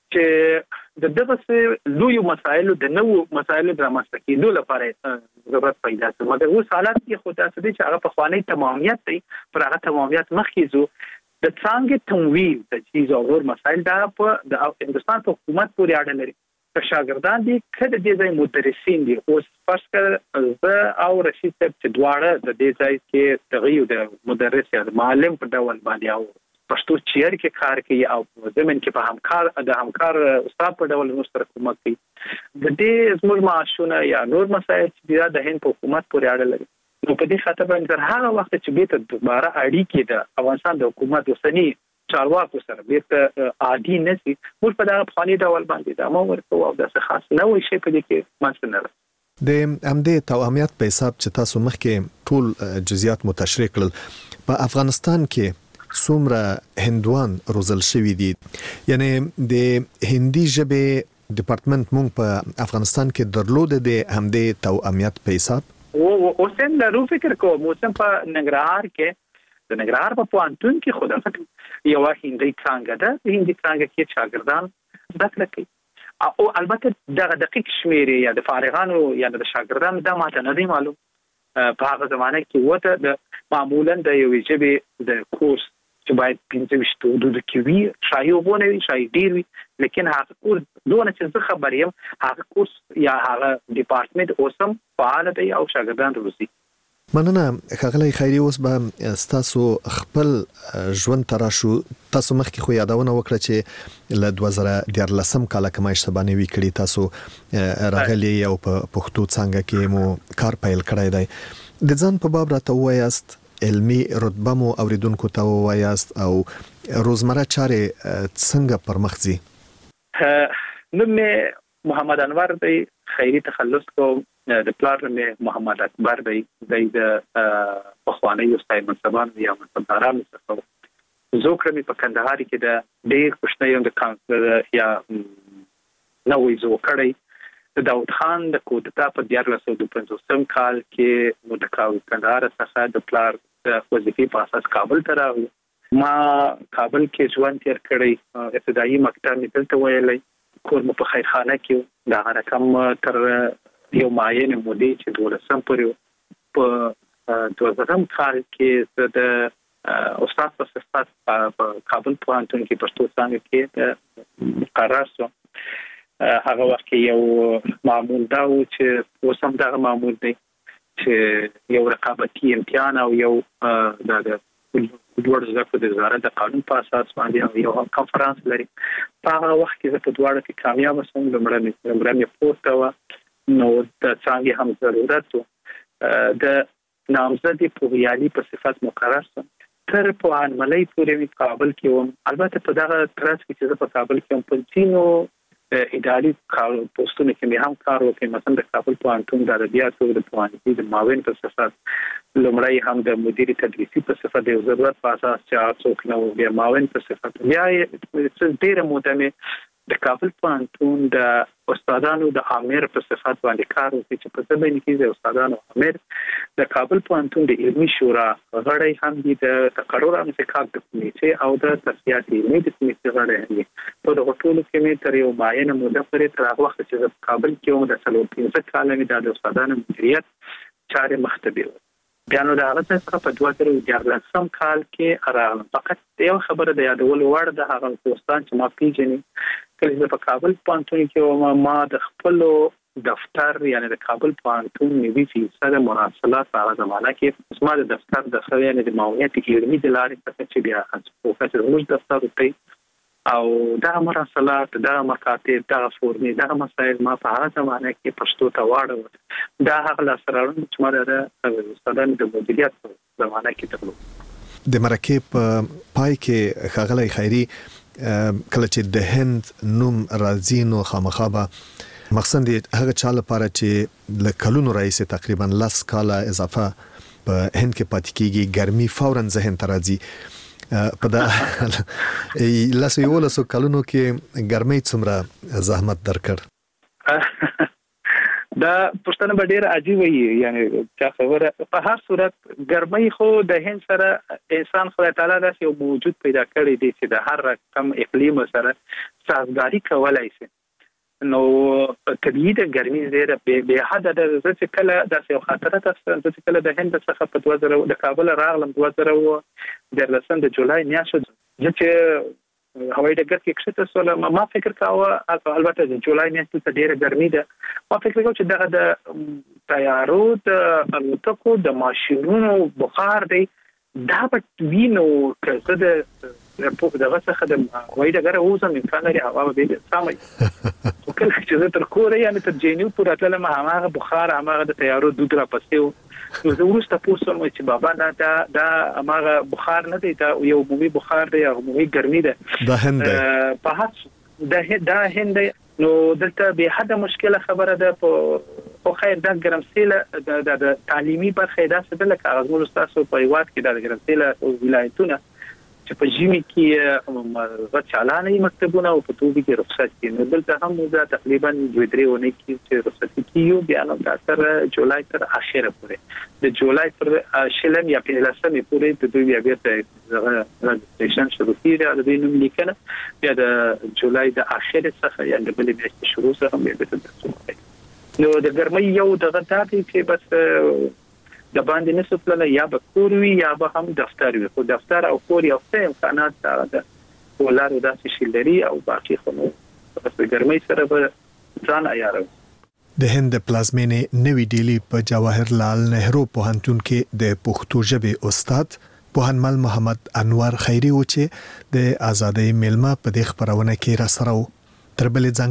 چې د دغه لوی مسایلو د نوو مسایلو د رامنځته کېدو لپاره ضرورت پیدا شي. مګر اوس حالات کې خو تاسو دې چې هغه په خواني تمامیت دی پر هغه تمامیت مخکې زو د څنګه تمویل د چیز او نور مسایل دا په د هندستان په حکومت پورې اړه لري. شاګردان دي کله د دې مدرسین دي اوس فرض کړه زه او رشید صاحب چې دواړه د دې ځای کې تغیر د مدرس یا معلم په ډول باندې او پښتو چیر کې کار کوي او زمين کې په همکار استاد په ډول نو سره کومک کوي. د دې زموږ معاشونه یا نور مسایل چې د هند په حکومت پورې اړه لري. نو په دې خاطر باندې هغه وخت چې به دوباره اړیکې د افغانستان د حکومت وسنی چارواکو سره بیرته عادي نشي موږ په دغه خاني ډول باندې دا مو ورکو او د څه خاص نه وي شي په دې کې مانځنه د امدې تواميت په حساب چې تاسو مخکې ټول جزئیات متشریح کړل په افغانستان کې څومره هندوان روزل شوي دي. یعنی د هندي ژبې ډپارټمنټ مونږ په افغانستان کې درلود د همدې توأمیت په حساب اوس هم لرو فکر کوم اوس هم په ننګرهار کې د ننګرهار په پوهنتون کې خو دغه یو هندي څانګه ده. د هندي څانګه کې شاګردان زده کړه کوي او البته دغه دقیق شمیر یا د فارغانو یا د شاګردانو دا ماته نه دی معلوم. په هغه زمانه کې وته د معمولا د یو ژبې د کورس چې باید 15 حدود کې وي شایي وګونه وي شایي ډیر وي لیکن هغه کورس دونه چې زه خبر یم هغه کورس یا هغه ډپارټمنټ اوسم فعال دی او شاګردان روزي. مننه ښاغلی خیري. اوس به ستاسو خپل ژوند تراشو. تاسو مخکې خو یادونه وکړه چې له 2014 کال کومه اشتباه نه وی کړی تاسو راغلی او په پښتو څنګه کې مو کار پیل کړی دی. د ځان په باب راته وایاست، علمي رتبه مو اوریدونکو ته وایاست او روزمره چارې څنګه پرمخ ځي؟ نوم محمد انور دی، خیري تخلص کوم. د پلار مې محمد اکبر دی د پخوانی استاد منصبان یا منصبداران څخه زوکړه مې په کندهار کې د ډېر خوشنۍ د کانسلر یا نوې زوکړې د داود خان د کودتا په 1950 کال کې نو د کندهار څخه د پلار د وظیفې په اساس کابل ته راغلم. ما کابل کې ژوند تیر کړی. ابتدایي مکتب مې دلته ویلی، کور مو په خیرخانه کې دا رقم تر یو معین مودې چې 12 پورې په 2000 کال کې د استاد په صفت په کابل پوهنتون کې پښتو څانګه کې مقرر شو. هغه وخت کې یو معمول دا و چې اوسم دا معمول دی چې یو رقابتي امتحان او یو د دوړ زده د وزارت د قانون په اساس باندې یو کانفرنس لري. په هغه وخت کې زه په دواړو کې کامیاب شوم. لومړی پورته و نو د څنګه هم ضرورت د نامزدي پوهیالي په صفت مقرر شوم. تر پوهنملۍ پورې کابل کې وم. البته په دغه ترڅ کې چې په کابل کې هم په ځینو اداري پوسټونو کې مې هم کار وکړ. مثلا د کابل پوهنتون د ادبیاتو د پوهنځي د معاون په صفت، لومړی هم د مدیر تدریسي په صفت د ضرورت په اساس چې څوک نو بیا معاون په صفت. بیا ډېر موده مې د کابل پوهنتون د استادانو د امیر په صفت باندې کار وکړ چې په ځمن کې د استادانو امیر د کابل پوهنتون د علمي شورا غړی هم دي، د تقرر انتخاب د کمیټې او د تصفیات علمي د کمیټې غړی هم دي. په دغه ټولو کې مې تر یو معینه موده پورې تر هغه وخت چې په کابل کې وم د 15 کال مې د استادانو مدیریت چارې مختبر. بیا نو د هغه څخه په 2014 کال کې راغلم. فقط یو خبره د یادول وړ د هغه دوستان چې ما پیژني کله چې په کابل پوهنتون کې ما د خپل دفتر یعنی د کابل پوهنتون نوي فیصد مراسلات په هغه زمانه کې زما د دفتر د خو یعنی د معاونیت علمي د لارې څخه چې بیا پروفیسور موږ دفتر ته او دا مراسلات دا مکاتب دا فورمې دا مسایل ما په هغه زمانه کې پښتو ته واړو. دا هغه لاسرارون چې ما د استادانو د مدیریت په زمانه کې درلود. د مرکه په پای کې ښاغلی خیري کله چې د هند نوم راځي نو خامخابه مقصد هغه چا لپاره چې له کلونو راځي تقریبا 10 کاله اضافه په هند کې پاتې کیږي ګرمي فورا ذهن ته راځي. په دا لاسو کلونو کې ګرمي څومره زحمت درکړ؟ دا پښتنه به ډیر عجیب وي یعنی چې خبره په هر صورت ګرمي خو د هند سره انسان خدای تعالی داسې یو موجود پیدا کړی دی چې د هر رقم اقلیم سره سازگاری کولای شي. نو طبیعي د ګرمي زیره به حد د چې کله داسې یو خاطره تاسو چې کله د هند څخه په 2000 د کابل راغلم 2013 د جولای میاشت چې هوایي ډګر کې کښته سول ما فکر کاوه البته د جولای میاشت ته ډیره ګرمي ده. ما فکر کاوه چې دغه د تیارو د الوتکو د ماشینونو بخار دی دا به وینو که د په دغه څخه د هوایي ډګر اوسم امکان لري هوا به سمای. خو کله چې زه تر کوره یعنی تر جینیو پورې تلم هغه بخار هغه د تیارو دود را پسیو. نو زه ورسته پوښتم چې بابا دا هغه بخار نه دی دا یو عمومي بخار دی عمومي ګرمي ده دا هند په هڅه دا هند نو دلته به حد مشکله خبره ده په خیر د ګرمسیله د تعلیمي برخه ده څه د کاغذ مول تاسو په یوات کې د ګرمسیله ولایتونه چې په ژمي کې غچالانه مکتبونه او په توګه کې رخصت کینو دلته هم دا تقریبا 2-3 ونې کې چې رخصت کیو بیا نو تر جولای تر اخره پورې د جولای پر شلم یا په لسمه پورې د دوی بیا ته رجستریشن شروع کیږي د دې نوم لیکنه بیا د جولای د اخره څخه یا د بلې میاشتې شروع سره بیا د تاسو نو د ګرمۍ یو دغه تابع چې بس د باندې نسبت یا به کور وي یا به هم دفتر وي خو دفتر او کور یو څه امکانات دا ولر داسې شي لري او باقي خو بس ګرمۍ سره به ځان عیارو د هند پلازمینې نوې ډیلی په جواهر لال نهرو پوهنتون کې د پښتو ژبې استاد پوهنمل محمد انور خیری و چې د آزادۍ میلمه په دې خبرونه کې را سره تر بلې